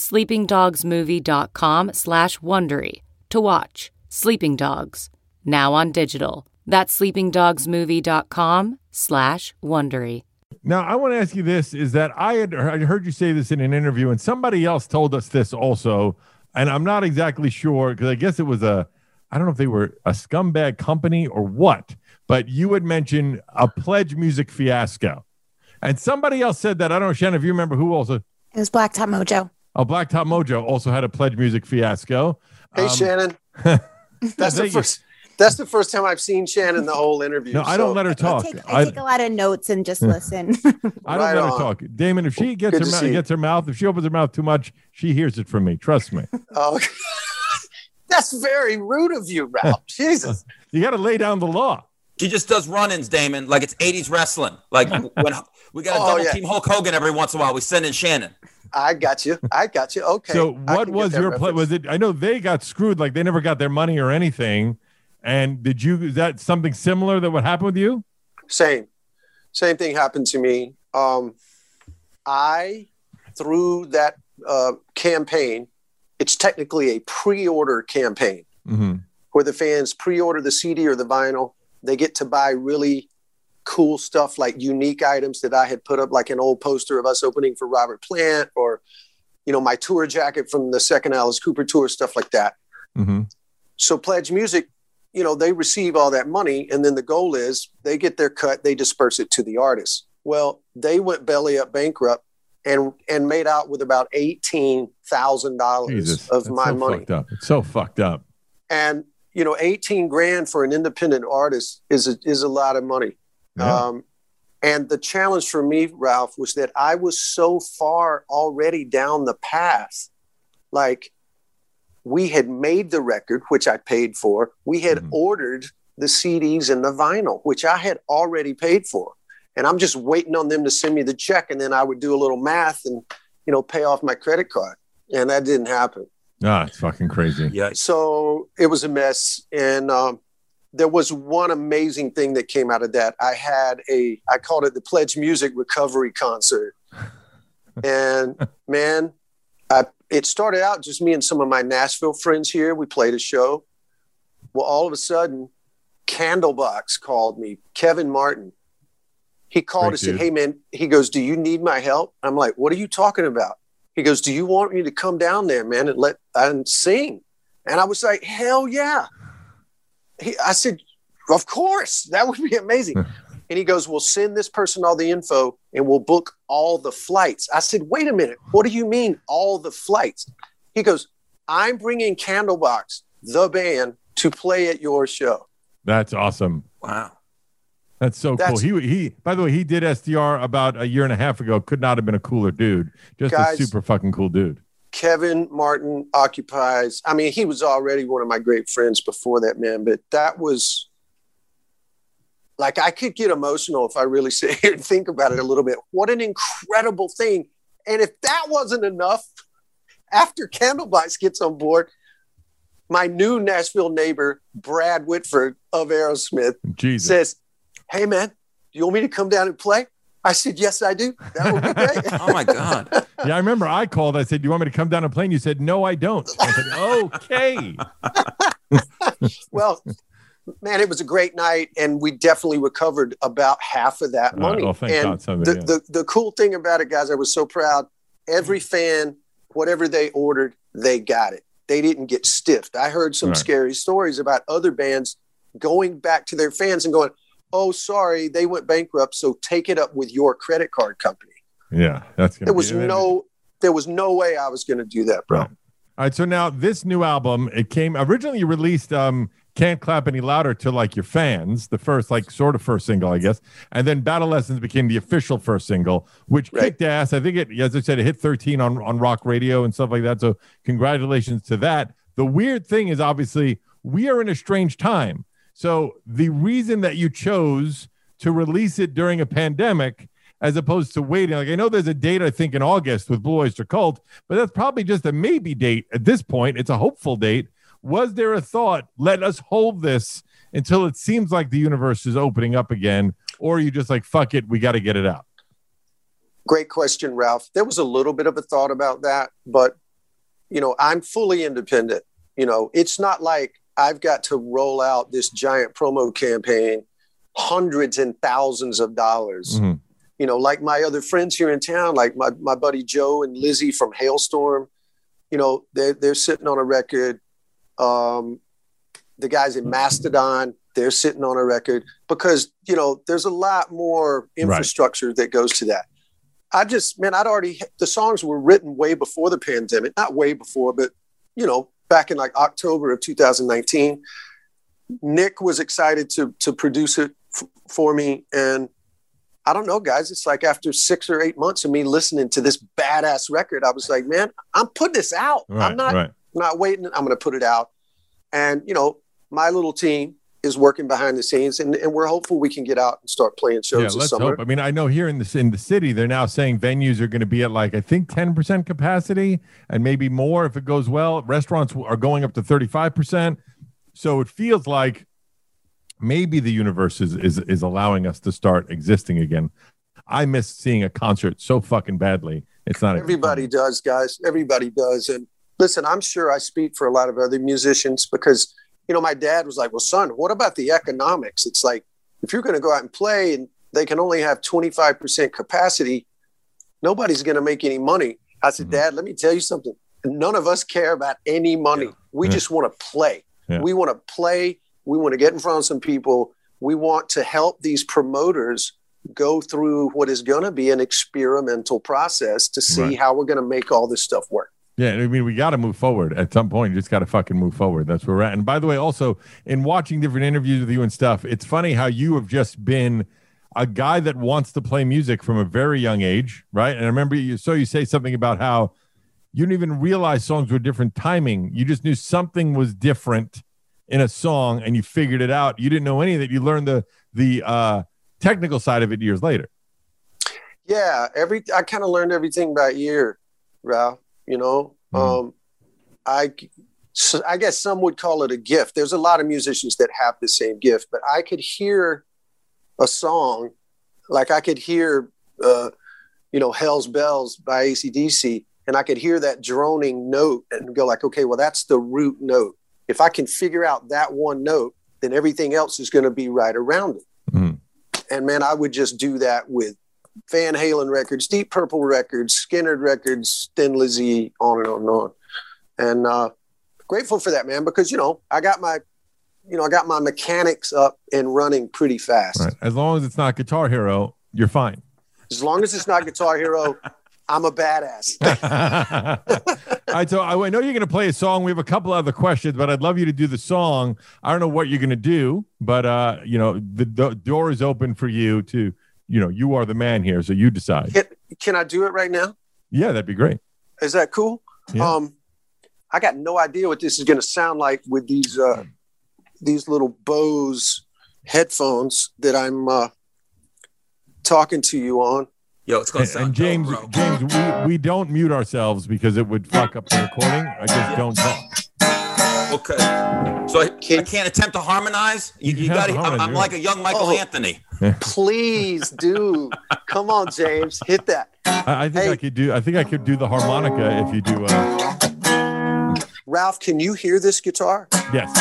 sleepingdogsmovie.com slash Wondery to watch Sleeping Dogs, now on digital. That's sleepingdogsmovie.com slash Wondery. Now, I want to ask you this, is that I had I heard you say this in an interview, and somebody else told us this also, and I'm not exactly sure, because I guess it was a, I don't know if they were a scumbag company or what, but you had mentioned a Pledge Music fiasco. And somebody else said that. I don't know, Shannon, if you remember who also. It was Blacktop Mojo. Oh, Blacktop Mojo also had a Pledge Music fiasco. Hey, um, Shannon. That's the first. That's the first time I've seen Shannon the whole interview. No, I don't let her talk. I take, I take a lot of notes and just listen. I don't Right let her on. talk. Damon, if she gets Good her to mouth, see you. gets her mouth, if she opens her mouth too much, she hears it from me. Trust me. Oh, that's very rude of you, Ralph. Jesus. You got to lay down the law. She just does run-ins, Damon, like it's eighties wrestling. Like when we got to Oh, double yeah. team Hulk Hogan every once in a while, we send in Shannon. I got you. I got you. Okay. So I what can get was that your play? reference. Was it? I know they got screwed. Like they never got their money or anything. And did you? Is that something similar that would happen with you? Same. Same thing happened to me. Um, I, through that uh, campaign, it's technically a pre-order campaign Mm-hmm. where the fans pre-order the C D or the vinyl. They get to buy really cool stuff like unique items that I had put up, like an old poster of us opening for Robert Plant, or, you know, my tour jacket from the second Alice Cooper tour, stuff like that. Mm-hmm. So Pledge Music, you know, they receive all that money, and then the goal is they get their cut, they disperse it to the artists. Well, they went belly up bankrupt and and made out with about eighteen thousand dollars Jesus, of that's my so money. fucked up. It's so fucked up. And, you know, eighteen grand for an independent artist is a, is a lot of money. Yeah. Um, and the challenge for me, Ralph, was that I was so far already down the path. Like, we had made the record, which I paid for. We had Mhm. ordered the C Ds and the vinyl, which I had already paid for. And I'm just waiting on them to send me the check. And then I would do a little math and, you know, pay off my credit card. And that didn't happen. Ah, it's fucking crazy. Yeah. So it was a mess. And um, there was one amazing thing that came out of that. I had a, I called it the Pledge Music Recovery Concert. And man, I, it started out just me and some of my Nashville friends here. We played a show. Well, all of a sudden, Candlebox called me, Kevin Martin. He called Great and said, dude. hey, man, he goes, do you need my help? I'm like, what are you talking about? He goes, do you want me to come down there, man, and let and sing? And I was like, hell yeah. He, I said, of course, that would be amazing. And he goes, well, send this person all the info and we'll book all the flights. I said, wait a minute. What do you mean all the flights? He goes, I'm bringing Candlebox, the band, to play at your show. That's awesome. Wow. That's so That's- cool. He he. By the way, he did S D R about a year and a half ago. Could not have been a cooler dude. Just Guys- a super fucking cool dude. Kevin Martin occupies, I mean, he was already one of my great friends before that, man, but that was like, I could get emotional if I really sit here and think about it a little bit. What an incredible thing. And if that wasn't enough, after Candlebox gets on board, my new Nashville neighbor, Brad Whitford of Aerosmith, Jesus. says, hey, man, do you want me to come down and play? I said, yes, I do. That would be great. Oh my God. Yeah, I remember I called. I said, do you want me to come down and play? And you said, no, I don't. I said, okay. Well, man, it was a great night, and we definitely recovered about half of that Uh, money. well, thank and God, something, the, yeah. the the cool thing about it, guys, I was so proud. Every fan, whatever they ordered, they got it. They didn't get stiffed. I heard some Right. scary stories about other bands going back to their fans and going, "Oh, sorry, they went bankrupt, so take it up with your credit card company." Yeah, that's gonna There was be, no, there was no way I was going to do that, bro. Right. All right, so now this new album, it came originally you released um Can't Clap Any Louder to like your fans, the first like sort of first single, I guess. And then Battle Lessons became the official first single, which Right. kicked ass. I think it, as I said, it hit thirteen on, on rock radio and stuff like that. So congratulations to that. The weird thing is obviously we are in a strange time. So the reason that you chose to release it during a pandemic as opposed to waiting, like I know there's a date, I think in August with Blue Oyster Cult, but that's probably just a maybe date at this point. It's a hopeful date. Was there a thought, let us hold this until it seems like the universe is opening up again? Or are you just like, fuck it, we got to get it out? Great question, Ralph. There was a little bit of a thought about that, but, you know, I'm fully independent. You know, it's not like I've got to roll out this giant promo campaign, hundreds and thousands of dollars. Mhm. You know, like my other friends here in town, like my, my buddy Joe and Lizzie from Hailstorm, you know, they're, they're sitting on a record. Um, the guys in Mastodon, they're sitting on a record because, you know, there's a lot more infrastructure right. that goes to that. I just, man, I'd already, the songs were written way before the pandemic, not way before, but, you know, back in like October of two thousand nineteen. Nick was excited to to produce it f- for me. And I don't know, guys, it's like after six or eight months of me listening to this badass record, I was like, man, I'm putting this out. Right, I'm not, right. not waiting. I'm going to put it out. And, you know, my little team is working behind the scenes, and, and we're hopeful we can get out and start playing shows yeah, this let's summer. hope. I mean, I know here in the in the city, they're now saying venues are going to be at like I think ten percent capacity, and maybe more if it goes well. Restaurants are going up to thirty-five percent. So it feels like maybe the universe is is is allowing us to start existing again. I miss seeing a concert so fucking badly. It's not everybody does, guys. Everybody does. And listen, I'm sure I speak for a lot of other musicians because, you know, my dad was like, well, son, what about the economics? It's like, if you're going to go out and play and they can only have twenty-five percent capacity, nobody's going to make any money. I said, mm-hmm. Dad, let me tell you something. None of us care about any money. Yeah. We yeah. just want to play. Yeah. We want to play. We want to get in front of some people. We want to help these promoters go through what is going to be an experimental process to see right. how we're going to make all this stuff work. Yeah, I mean, we got to move forward at some point. You just got to fucking move forward. That's where we're at. And by the way, also, in watching different interviews with you and stuff, it's funny how you have just been a guy that wants to play music from a very young age, right? And I remember you, so you say something about how you didn't even realize songs were different timing. You just knew something was different in a song, and you figured it out. You didn't know any of that. You learned the the uh, technical side of it years later. Yeah, every I kind of learned everything by ear, Ralph. You know, mm-hmm. um, I, so I guess some would call it a gift. There's a lot of musicians that have the same gift, but I could hear a song, like I could hear, uh, you know, Hell's Bells by A C D C, and I could hear that droning note and go like, okay, well, that's the root note. If I can figure out that one note, then everything else is going to be right around it. Mm-hmm. And man, I would just do that with Van Halen records, Deep Purple records, Skynyrd records, Thin Lizzy, on and on and on. And uh, grateful for that, man, because, you know, I got my, you know, I got my mechanics up and running pretty fast. Right. As long as it's not Guitar Hero, you're fine. As long as it's not Guitar Hero, I'm a badass. All right, so I know you're going to play a song. We have a couple other questions, but I'd love you to do the song. I don't know what you're going to do, but, uh, you know, the, the door is open for you to, you know, you are the man here, so you decide. Can, can I do it right now? Yeah, that'd be great. Is that cool? Yeah. Um, I got no idea what this is going to sound like with these uh, these little Bose headphones that I'm uh, talking to you on. Yo, it's going to sound And James, dope, James, we, we don't mute ourselves because it would fuck up the recording. I just don't talk. Okay. So I, I can't attempt to harmonize? You, you, you got to, I'm, I'm like a young Michael oh, Anthony. Please, dude. Come on, James. Hit that. I, I think hey. I could do, I think I could do the harmonica if you do. Uh... Ralph, can you hear this guitar? Yes.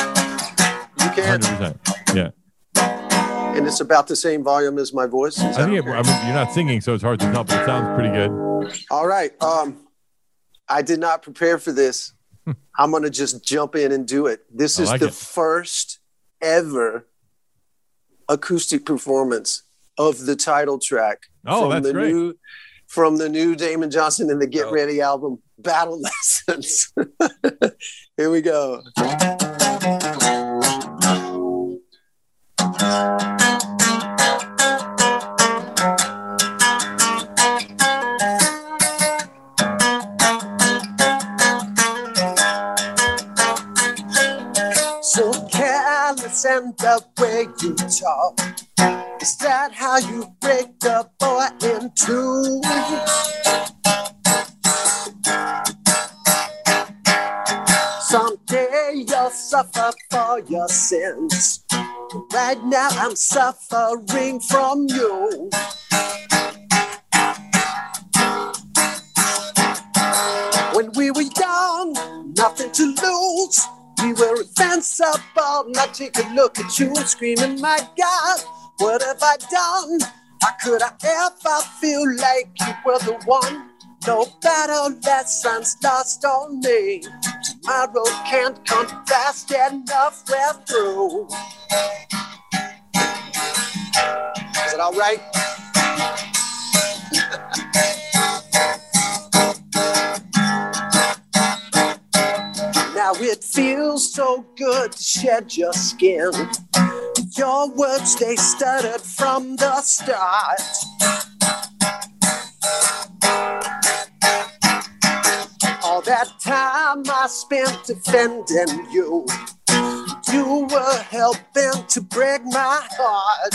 You can? one hundred percent. Yeah. And it's about the same volume as my voice? I think it, I mean, you're not singing, so it's hard to tell, but it sounds pretty good. All right. Um, I did not prepare for this. I'm going to just jump in and do it. This is like the it. first ever acoustic performance of the title track. Oh, from that's the great. New, from the new Damon Johnson and the Get oh. Ready album, Battle Lessons. Here we go. And the way you talk, is that how you break the boy in two? Someday you'll suffer for your sins. Right now I'm suffering from you. When we were young, nothing to lose. We were invincible. Now take a look at you and screaming, my God, what have I done? How could I ever feel like you were the one? No battle lessons lost on me. Tomorrow can't come fast enough. We're through. Is it all right? Now it feels so good to shed your skin. Your words, they stuttered from the start. All that time I spent defending you, you were helping to break my heart.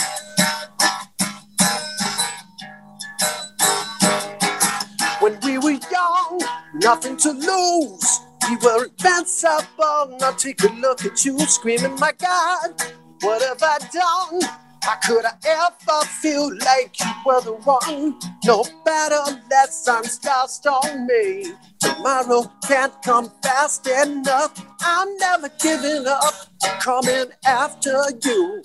When we were young, nothing to lose. We were invincible. Now take a look at you screaming, my God, what have I done? How could I ever feel like you were the one? No better lessons lost on me. Tomorrow can't come fast enough. I'm never giving up. I'm coming after you.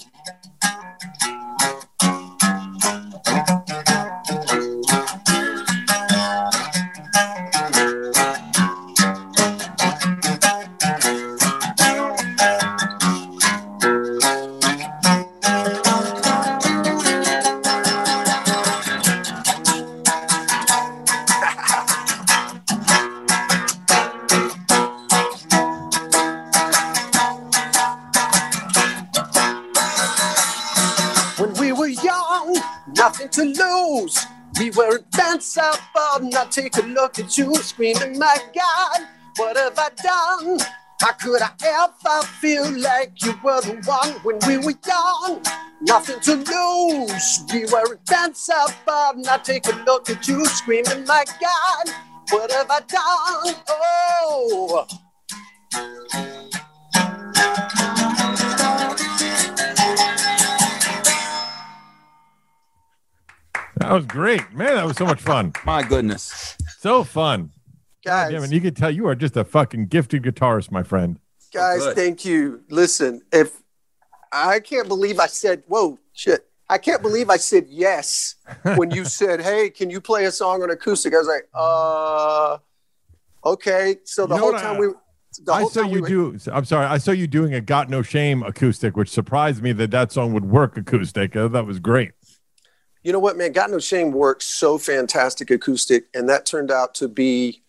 Nothing to lose. We were invincible. Now take a look at you screaming, my God, what have I done? How could I ever feel like you were the one when we were young? Nothing to lose. We were invincible. Now take a look at you screaming, my God, what have I done? Oh. That was great, man. That was so much fun. My goodness, so fun, guys. Yeah, man, you can tell you are just a fucking gifted guitarist, my friend. Guys, oh, thank you. Listen, if I can't believe I said, whoa, shit. I can't believe I said yes when you said, hey, can you play a song on acoustic? I was like, uh, okay. So the you know whole what time I, we, the I whole saw time you we do. were, I'm sorry. I saw you doing a Got No Shame acoustic, which surprised me that that song would work acoustic. Uh, that was great. You know what, man? Got No Shame works so fantastic acoustic. And that turned out to be,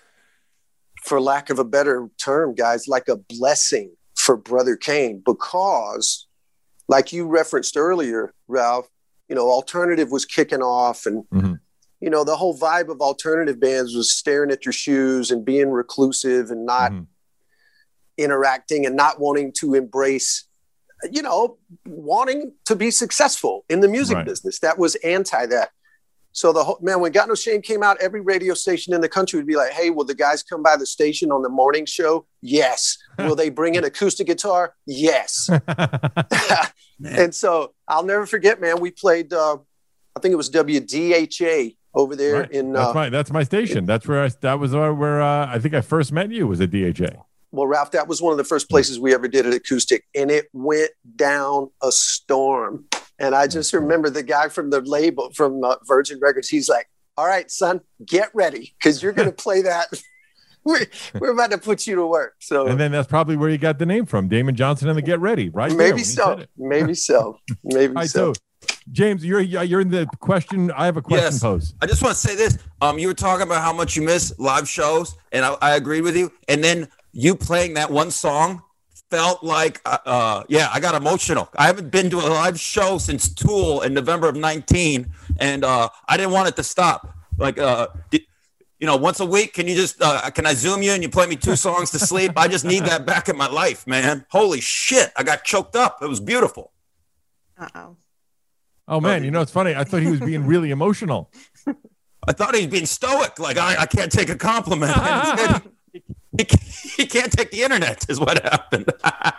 for lack of a better term, guys, like a blessing for Brother Kane, because like you referenced earlier, Ralph, you know, alternative was kicking off, and, mm-hmm. you know, the whole vibe of alternative bands was staring at your shoes and being reclusive and not mm-hmm. interacting and not wanting to embrace, you know, wanting to be successful in the music right. business. That was anti that. So the whole, man, when Got No Shame came out, every radio station in the country would be like, hey, will the guys come by the station on the morning show? Yes. Will they bring in acoustic guitar? Yes. And so I'll never forget, man, we played, uh, I think it was W D H A over there right. in. That's uh, my, that's my station. That's where I, that was where uh, I think I first met you was at D H A. Well, Ralph, that was one of the first places we ever did an acoustic, and it went down a storm. And I just remember the guy from the label, from uh, Virgin Records, he's like, all right, son, get ready, because you're going to play that. we're, we're about to put you to work. So, and then that's probably where you got the name from, Damon Johnson and the Get Ready, right? Maybe so. Maybe so. Maybe right, so. so. James, you're you're in the question. I have a question yes. posed. I just want to say this. Um, you were talking about how much you miss live shows, and I, I agreed with you. And then you playing that one song felt like, uh, uh, yeah, I got emotional. I haven't been to a live show since Tool in November of nineteen, and uh, I didn't want it to stop. Like, uh, did, you know, once a week, can you just, uh, can I Zoom you and you play me two songs to sleep? I just need that back in my life, man. Holy shit. I got choked up. It was beautiful. Uh-oh. Oh, man, you know, it's funny. I thought he was being really emotional. I thought he was being stoic. Like, I, I can't take a compliment. he, he, he can't take the internet is what happened.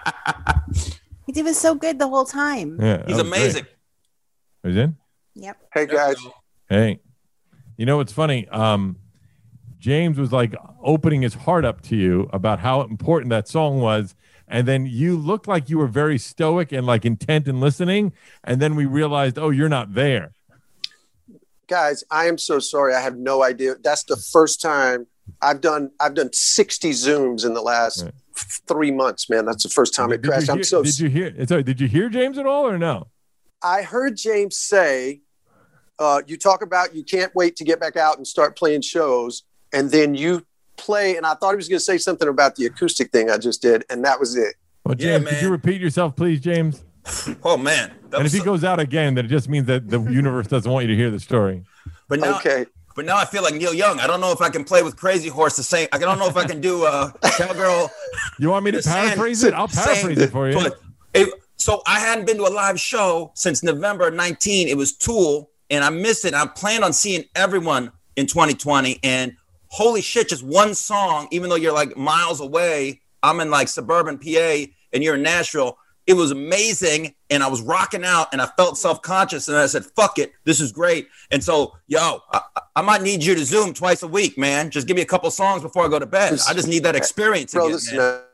He was so good the whole time. Yeah, He's amazing. He's in? Yep. Hey, guys. Hey, you know, what's funny. Um, James was like opening his heart up to you about how important that song was. And then you looked like you were very stoic and like intent in listening. And then we realized, oh, you're not there. Guys, I am so sorry. I have no idea. That's the first time I've done I've done sixty Zooms in the last Right. three months, man. That's the first time it Did you crashed. hear- I'm so Did you hear? Sorry, did you hear James at all or no? I heard James say, uh, you talk about you can't wait to get back out and start playing shows, and then you play, and I thought he was going to say something about the acoustic thing I just did, and that was it. Well, Yeah, James, could man. you repeat yourself, please, James? Oh man. That And was if he so- goes out again, then it just means that the universe doesn't want you to hear the story. but now, Okay. but now I feel like Neil Young. I don't know if I can play with Crazy Horse the same. I don't know if I can do uh, Cowgirl. You want me to the same- paraphrase it? I'll paraphrase same- it for you. But it, so I hadn't been to a live show since November nineteenth. It was Tool, and I missed it. I planned on seeing everyone in twenty twenty, and holy shit, just one song, even though you're like miles away. I'm in like suburban P A, and you're in Nashville. It was amazing, and I was rocking out, and I felt self-conscious, and I said, fuck it, this is great. And so, yo, I, I might need you to Zoom twice a week, man. Just give me a couple songs before I go to bed. I just need that experience Bro, again, listen, man. man,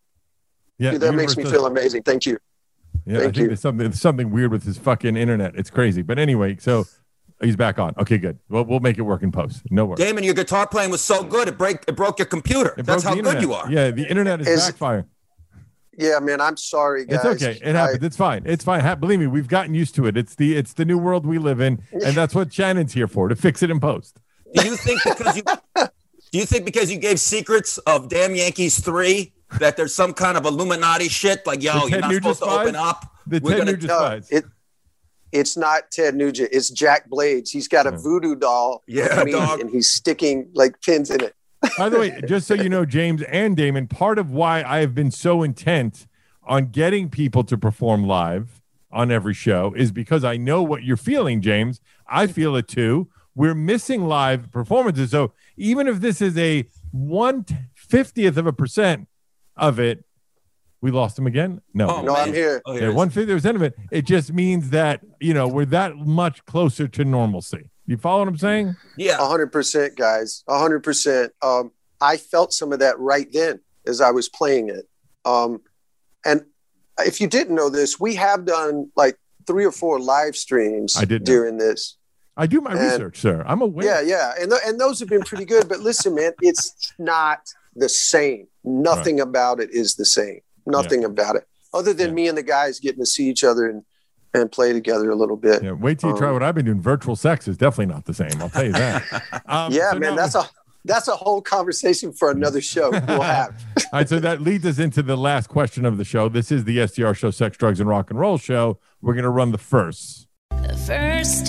Yeah, dude, that makes me universe feel does- amazing. Thank you. Yeah, I Thank think you. there's something there's something weird with his fucking internet. It's crazy. But anyway, so he's back on. Okay, good. Well, we'll make it work in post. No worries. Damon, your guitar playing was so good, it break it broke your computer. It That's broke how the good internet. you are. Yeah, the internet is, Is- backfiring. Yeah, man, I'm sorry, guys. It's okay. It I- happens. It's fine. It's fine. Ha- believe me, we've gotten used to it. It's the it's the new world we live in, and that's what Shannon's here for, to fix it in post. Do you think because you do you think because you gave secrets of Damn Yankees three that there's some kind of Illuminati shit like yo, The you're Ted not Nugent supposed to open spies? up? The We're Ted gonna- Nugent No, spies. it, it's not Ted Nugent. It's Jack Blades. He's got a voodoo doll. Yeah, of me, dog. and he's sticking like pins in it. By the way, just so you know, James and Damon, part of why I have been so intent on getting people to perform live on every show is because I know what you're feeling, James. I feel it too. We're missing live performances. So even if this is a one fiftieth of a percent of it, we lost him again? No. Oh, No, man. I'm here. Oh, here Yeah, it is. one fiftieth percent of it. It just means that, you know, we're that much closer to normalcy. You follow what I'm saying? Yeah. A hundred percent, guys. A hundred percent. Um, I felt some of that right then as I was playing it. Um, and if you didn't know this, we have done like three or four live streams I did know. during this. I do my And- research, sir. I'm aware. Yeah, yeah, and th- and those have been pretty good. But listen, man, it's not the same. Nothing about it is the same. Nothing about it, other than Yeah. me and the guys getting to see each other and and play together a little bit. Yeah, wait till you try Um, what I've been doing. Virtual sex is definitely not the same. I'll tell you that. Um, yeah, so man, now- that's a that's a whole conversation for another show we'll have. All right, so that leads us into the last question of the show. This is the S D R show, Sex, Drugs, and Rock and Roll show. We're going to run the first. The first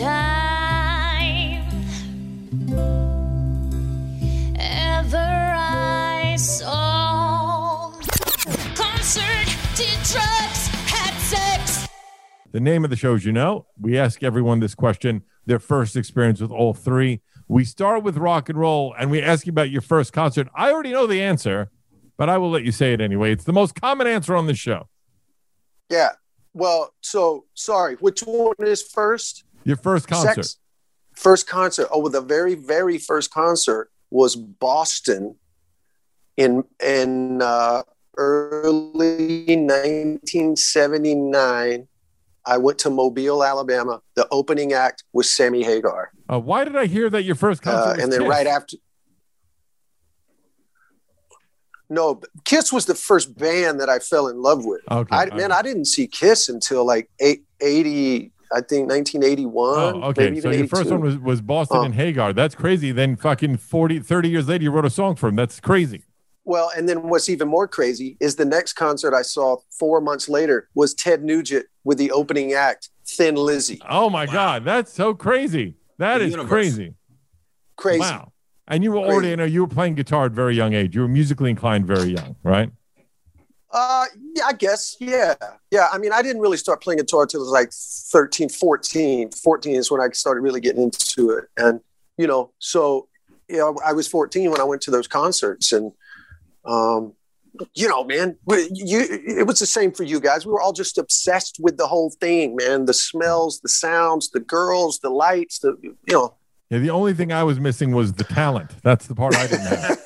time ever I saw concert, did drugs, had sex. The name of the show, as you know, we ask everyone this question, their first experience with all three. We start with rock and roll, and we ask you about your first concert. I already know the answer, but I will let you say it anyway. It's the most common answer on the show. Yeah. Well, so sorry. Which one is first? Your first concert. Sex. First concert. Oh, well, the very, very first concert was Boston in in uh, early nineteen seventy-nine. I went to Mobile, Alabama. The opening act was Sammy Hagar, Uh, why did I hear that your first concert uh, was and then Kiss? right after. No, Kiss was the first band that I fell in love with. Okay, I, all man, right. I didn't see Kiss until like eight, eighty, I think nineteen eighty-one. Oh, okay. maybe So even your first eighty-two. one was, was Boston Oh. and Hagar. That's crazy. Then fucking forty, thirty years later, you wrote a song for him. That's crazy. Well, and then what's even more crazy is the next concert I saw four months later was Ted Nugent with the opening act, Thin Lizzy. Oh, my God. That's so crazy. That The is universe. crazy. Crazy. Wow. And you were Crazy. already, you know, you were playing guitar at a very young age. You were musically inclined very young, right? Uh, yeah, I guess. Yeah. Yeah. I mean, I didn't really start playing guitar until I was like thirteen, fourteen. fourteen is when I started really getting into it. And, you know, so, you know, I was fourteen when I went to those concerts. And, um, you know, man, we- you, it was the same for you guys. We were all just obsessed with the whole thing, man. The smells, the sounds, the girls, the lights, the, you know. Yeah, the only thing I was missing was the talent. That's the part I didn't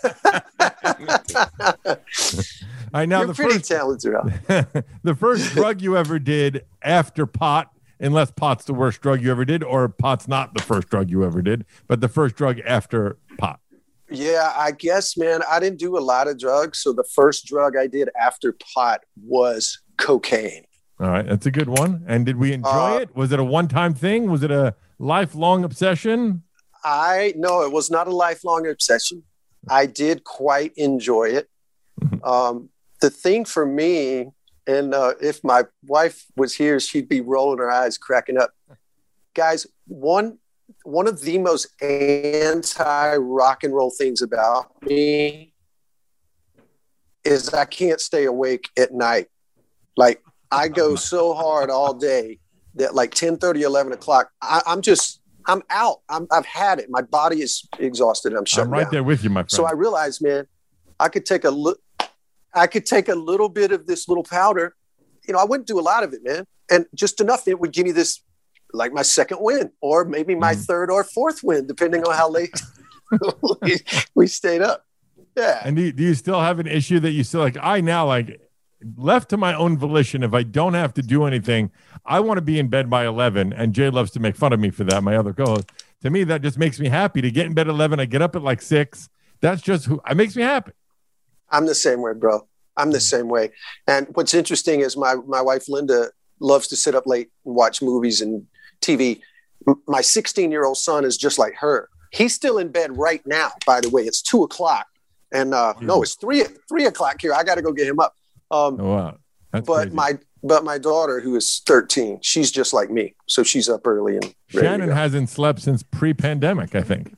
have. All right, now You're the pretty first, talented, Ralph. the first drug you ever did after pot, unless pot's the worst drug you ever did, or pot's not the first drug you ever did, but the first drug after pot. Yeah, I guess, man, I didn't do a lot of drugs. So the first drug I did after pot was cocaine. All right. That's a good one. And did we enjoy Uh, it? Was it a one-time thing? Was it a lifelong obsession? I no, it was not a lifelong obsession. I did quite enjoy it. Um, the thing for me, and uh, if my wife was here, she'd be rolling her eyes, cracking up. Guys, one one of the most anti-rock and roll things about me is I can't stay awake at night. Like, I go so hard all day that like ten thirty, eleven o'clock, I, I'm just, I'm out. I'm, I've had it. My body is exhausted. I'm shut I'm right down. there with you, my friend. So I realized, man, I could take a li- I could take a little bit of this little powder. You know, I wouldn't do a lot of it, man. And just enough that it would give me this, like my second win, or maybe my Mm. third or fourth win, depending on how late we, we stayed up. Yeah. And do you, do you still have an issue that you still like? I now like left to my own volition. If I don't have to do anything, I want to be in bed by eleven. And Jay loves to make fun of me for that. My other co-host. To me, that just makes me happy to get in bed at eleven. I get up at like six. That's just who it makes me happy. I'm the same way, bro. I'm the same way. And what's interesting is my my wife Linda loves to sit up late and watch movies and T V. M- My sixteen-year-old son is just like her. He's still in bed right now, by the way. It's two o'clock. And uh, no, it's three three o'clock here. I got to go get him up. Um, Oh, wow. That's but crazy. my but my daughter, who is thirteen, she's just like me. So she's up early and ready to Shannon go. hasn't slept since pre-pandemic, I think.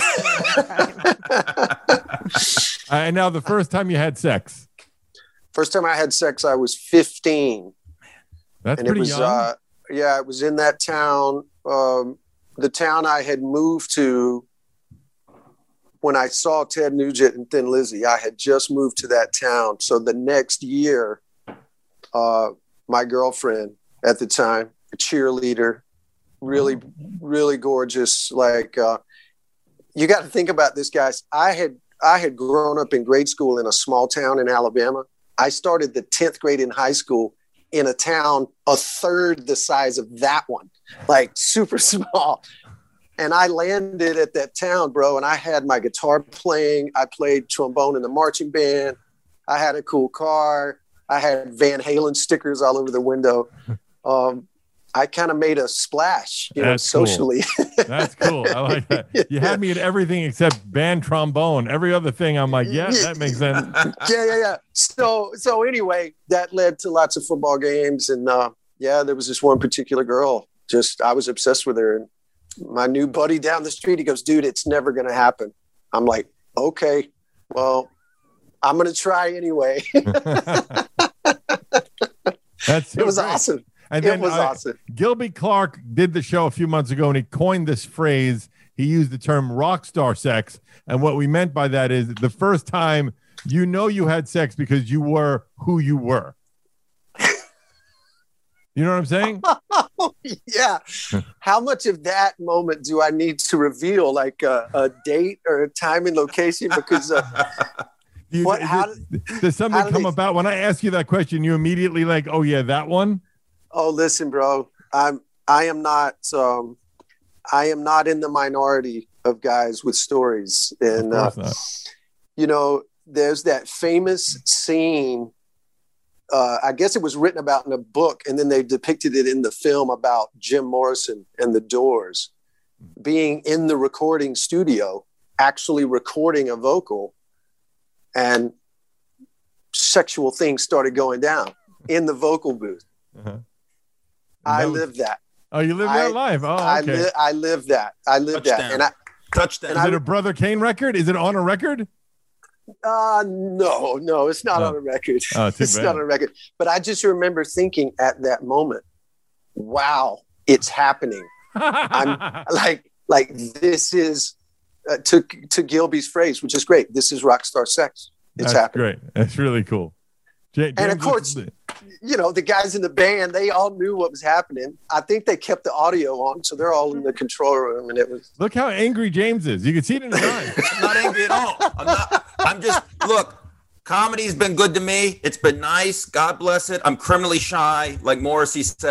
Uh, and now the first time you had sex. First time I had sex, I was fifteen. That's and it pretty was young. uh yeah it was in that town, um the town I had moved to when I saw Ted Nugent and Thin Lizzy. I had just moved to that town. So the next year, uh my girlfriend at the time, a cheerleader, really really gorgeous, like uh you got to think about this, guys. I had I had grown up in grade school in a small town in Alabama. I started the tenth grade in high school in a town a third the size of that one, like super small. And I landed at that town, bro, and I had my guitar playing. I played trombone in the marching band. I had a cool car. I had Van Halen stickers all over the window. Um, I kind of made a splash, you know, That's cool. socially. That's cool. I like that. You had me at everything except band trombone. Every other thing, I'm like, yeah, that makes sense. yeah, yeah, yeah. So, so anyway, that led to lots of football games, and uh, yeah, there was this one particular girl. Just, I was obsessed with her. And my new buddy down the street, he goes, "Dude, it's never going to happen." I'm like, "Okay, well, I'm going to try anyway." That's so it was great. awesome. And it then was I- awesome. Gilby Clarke did the show a few months ago, and he coined this phrase. He used the term rock star sex. And what we meant by that is the first time you know you had sex because you were who you were. You know what I'm saying? Yeah. How much of that moment do I need to reveal, like a, a date or a time and location? Because uh, Do you- what? does- How? does something how do come they- about when I ask you that question? You immediately like, oh yeah, that one. Oh, listen, bro. I'm. I am not. Um, I am not in the minority of guys with stories, and uh, Of course not. you know, there's that famous scene. Uh, I guess it was written about in a book, and then they depicted it in the film about Jim Morrison and the Doors being in the recording studio, actually recording a vocal, and sexual things started going down in the vocal booth. Uh-huh. I That was- lived that. Oh, you lived I- that life. Oh, I, okay. li- I lived that. I lived that. Touchdown. And I, Touchdown. and Is I- it a Brother Kane record? Is it on a record? uh, no, no, it's not Oh. on a record. Oh, too it's bad. not on a record. But I just remember thinking at that moment, wow, it's happening. I'm like, like this is uh, to to Gilby's phrase, which is great. This is rock star sex. It's That's happening. great. That's really cool. J- And of James, course, listen- You know, the guys in the band, they all knew what was happening. I think they kept the audio on, so they're all in the control room, and it was. look how angry James is. You can see it in his eyes. I'm not angry at all. I'm not. I'm just look. Comedy's been good to me. It's been nice. God bless it. I'm criminally shy, like Morrissey says.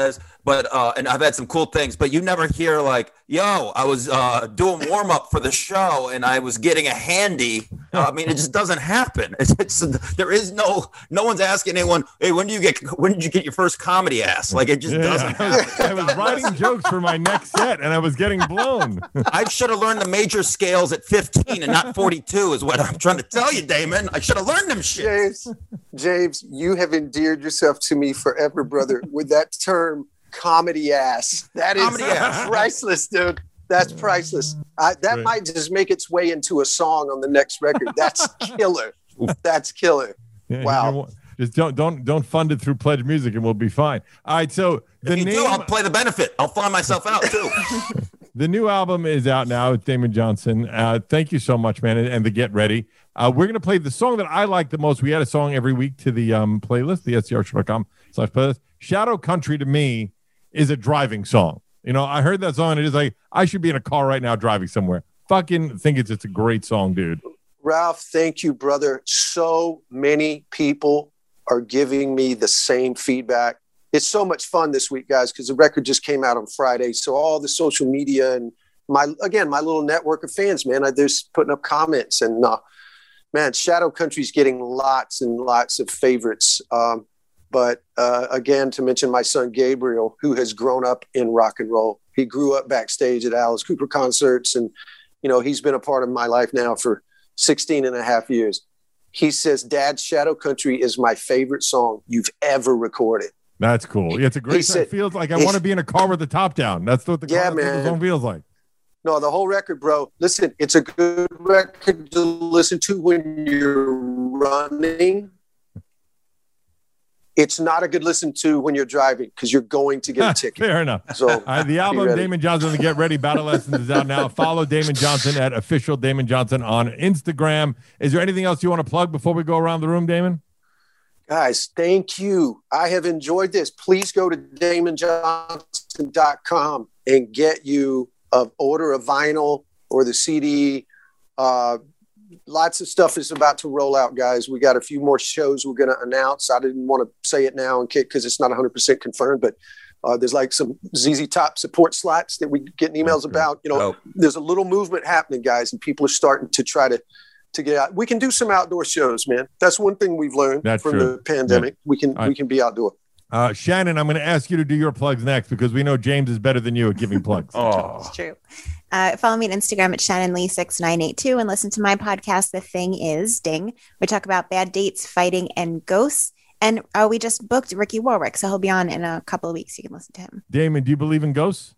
But uh, and I've had some cool things, but you never hear like, yo, I was uh, doing warm up for the show and I was getting a handy. Uh, I mean, it just doesn't happen. It's, it's there is no no one's asking anyone, hey, when do you get when did you get your first comedy ass? Like, it just Yeah. doesn't happen. I was writing jokes for my next set and I was getting blown. I should have learned the major scales at fifteen and not forty-two is what I'm trying to tell you, Damon. I should have learned them shit. James, James, you have endeared yourself to me forever, brother, with that term comedy ass. That is Comedy ass. priceless, dude. That's priceless. I, that Right. might just make its way into a song on the next record. That's killer. That's killer. Yeah, Wow. you know, just don't don't don't fund it through Pledge Music and we'll be fine. All right, so the If you name do, I'll play the benefit. I'll fly myself out too. the new album is out now with Damon Johnson. Uh, thank you so much, man, and, and the Get Ready. Uh, we're gonna play the song that I like the most. We add a song every week to the um, playlist, the S D R show dot com slash playlist. Shadow Country to me is a driving song. You know, I heard that song and it is like I should be in a car right now driving somewhere. Fucking think it's it's a great song, dude. Ralph, thank you, brother. So many people are giving me the same feedback. It's so much fun this week, guys, because the record just came out on Friday. So all the social media and my, again, my little network of fans, man, I, they're just putting up comments and, uh, man, Shadow Country's getting lots and lots of favorites. Um, but uh, again, to mention my son, Gabriel, who has grown up in rock and roll. He grew up backstage at Alice Cooper concerts. And, you know, he's been a part of my life now for sixteen and a half years. He says, Dad, Shadow Country is my favorite song you've ever recorded. That's cool. It's a great He song. said- It feels like I he- want to be in a car with the top down. That's what the, car, Yeah, that's what the man. song feels like. No, the whole record, bro. Listen, it's a good record to listen to when you're running. It's not a good listen to when you're driving because you're going to get a ticket. Fair enough. So All right, the be album ready. Damon Johnson, the Get Ready Battle Lessons is out now. Follow Damon Johnson at official Damon Johnson on Instagram. Is there anything else you want to plug before we go around the room, Damon? Guys, thank you. I have enjoyed this. Please go to damon johnson dot com and get you a order a vinyl or the C D. Uh, lots of stuff is about to roll out, guys. We got a few more shows we're going to announce. I didn't want to say it now because it's not one hundred percent confirmed, but uh, there's like some Z Z Top support slots that we get emails about. You know, Oh. there's a little movement happening, guys, and people are starting to try to to get out. We can do some outdoor shows, man. That's one thing we've learned That's from true. the pandemic. We can All right. we can be outdoor. Uh, Shannon, I'm going to ask you to do your plugs next because we know James is better than you at giving plugs. Oh, It's true. Uh, follow me on Instagram at Shannon Lee six nine eight two and listen to my podcast, The Thing Is Ding. We talk about bad dates, fighting, and ghosts. And uh, we just booked Ricky Warwick, so he'll be on in a couple of weeks. You can listen to him. Damon, do you believe in ghosts?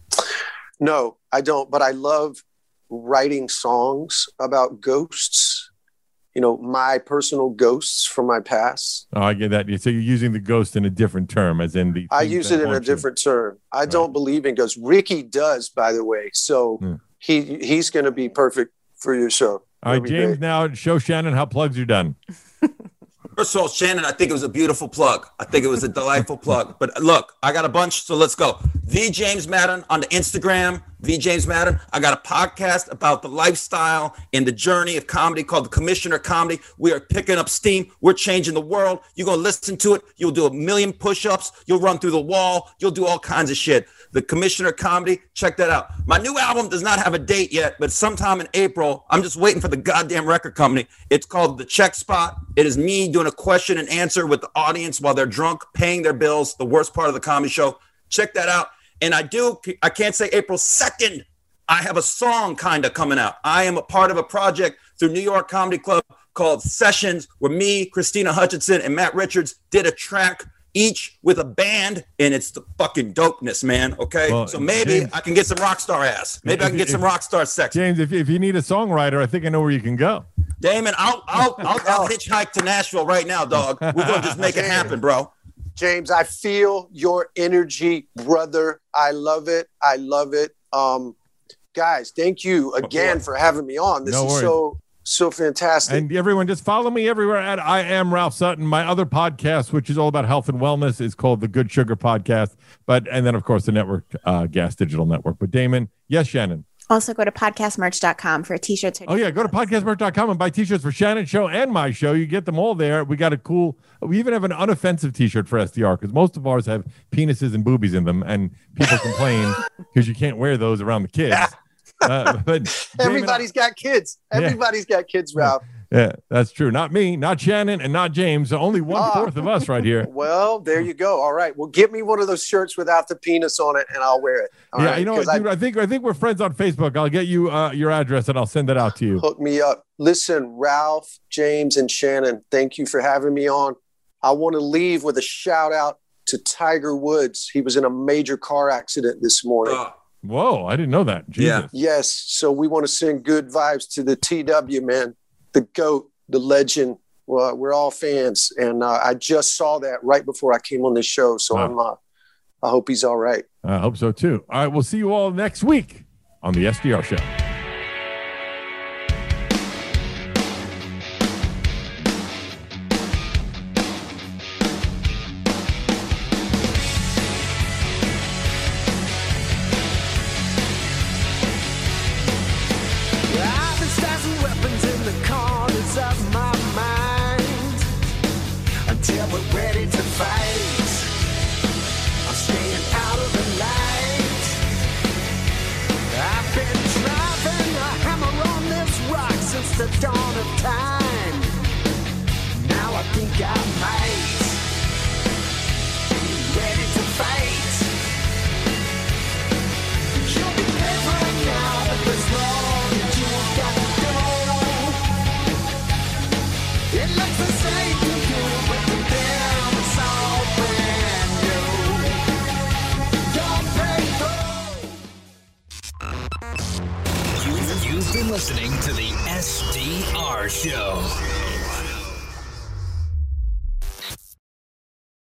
No, I don't, but I love writing songs about ghosts. You know, my personal ghosts from my past. Oh, I get that. So you're using the ghost in a different term, as in the. I things use that it in a haunt you. different term. I Right. don't believe in ghosts. Ricky does, by the way. So Hmm. he he's going to be perfect for your show. All right, It'll be James, great. now show Shannon how plugs are done. First of all, Shannon, I think it was a beautiful plug. I think it was a delightful plug. But look, I got a bunch, so let's go. The James Madden on the Instagram, The James Madden. I got a podcast about the lifestyle and the journey of comedy called The Commissioner Comedy. We are picking up steam. We're changing the world. You're going to listen to it. You'll do a million push-ups. You'll run through the wall. You'll do all kinds of shit. The Commissioner Comedy, check that out. My new album does not have a date yet, but sometime in April, I'm just waiting for the goddamn record company. It's called The Check Spot. It is me doing a question and answer with the audience while they're drunk, paying their bills, the worst part of the comedy show. Check that out. And I do, I can't say April second. I have a song kind of coming out. I am a part of a project through New York Comedy Club called Sessions, where me, Christina Hutchinson, and Matt Richards did a track each with a band, and it's the fucking dopeness, man. Okay, Well, so maybe James- I can get some rock star ass. Maybe I can get If- some rock star sex. James, if, if you need a songwriter, I think I know where you can go. Damon, I'll I'll I'll, I'll hitchhike to Nashville right now, dog. We're gonna just make it happen, bro. James, I feel your energy, brother. I love it. I love it. Um, guys, thank you again for having me on. This No is worries. so so fantastic. And everyone, just follow me everywhere at I am Ralph Sutton. My other podcast, which is all about health and wellness, is called the Good Sugar Podcast. But and then of course the network, uh, Gas Digital Network. But Damon, yes, Shannon. Also, go to podcast merch dot com for t-shirts. Oh, yeah. Go to podcast merch dot com and buy t-shirts for Shannon's show and my show. You get them all there. We got a cool, we even have an unoffensive t-shirt for S D R because most of ours have penises and boobies in them, and people complain because you can't wear those around the kids. Uh, but Everybody's got kids. Everybody's yeah. got kids, Ralph. Yeah, that's true. Not me, not Shannon, and not James. So only one fourth of us right here. Well, there you go. All right. Well, get me one of those shirts without the penis on it, and I'll wear it. All yeah, right? you know what, dude? I, I think I think we're friends on Facebook. I'll get you uh, your address, and I'll send it out to you. Hook me up. Listen, Ralph, James, and Shannon, thank you for having me on. I want to leave with a shout out to Tiger Woods. He was in a major car accident this morning. Uh. Whoa, I didn't know that. Jesus. Yeah. Yes. So we want to send good vibes to the T W, man, the GOAT, the legend. Well, we're all fans. And uh, I just saw that right before I came on this show. So wow. I'm, uh, I hope he's all right. I hope so, too. All right. We'll see you all next week on the S D R Show. The dawn of time. Now I think I might be ready to fight. You'll be careful now, but there's more that you got to do. It looks the same to you, but to them it's all brand new. Don't pay for. You've been listening to the S D R Show.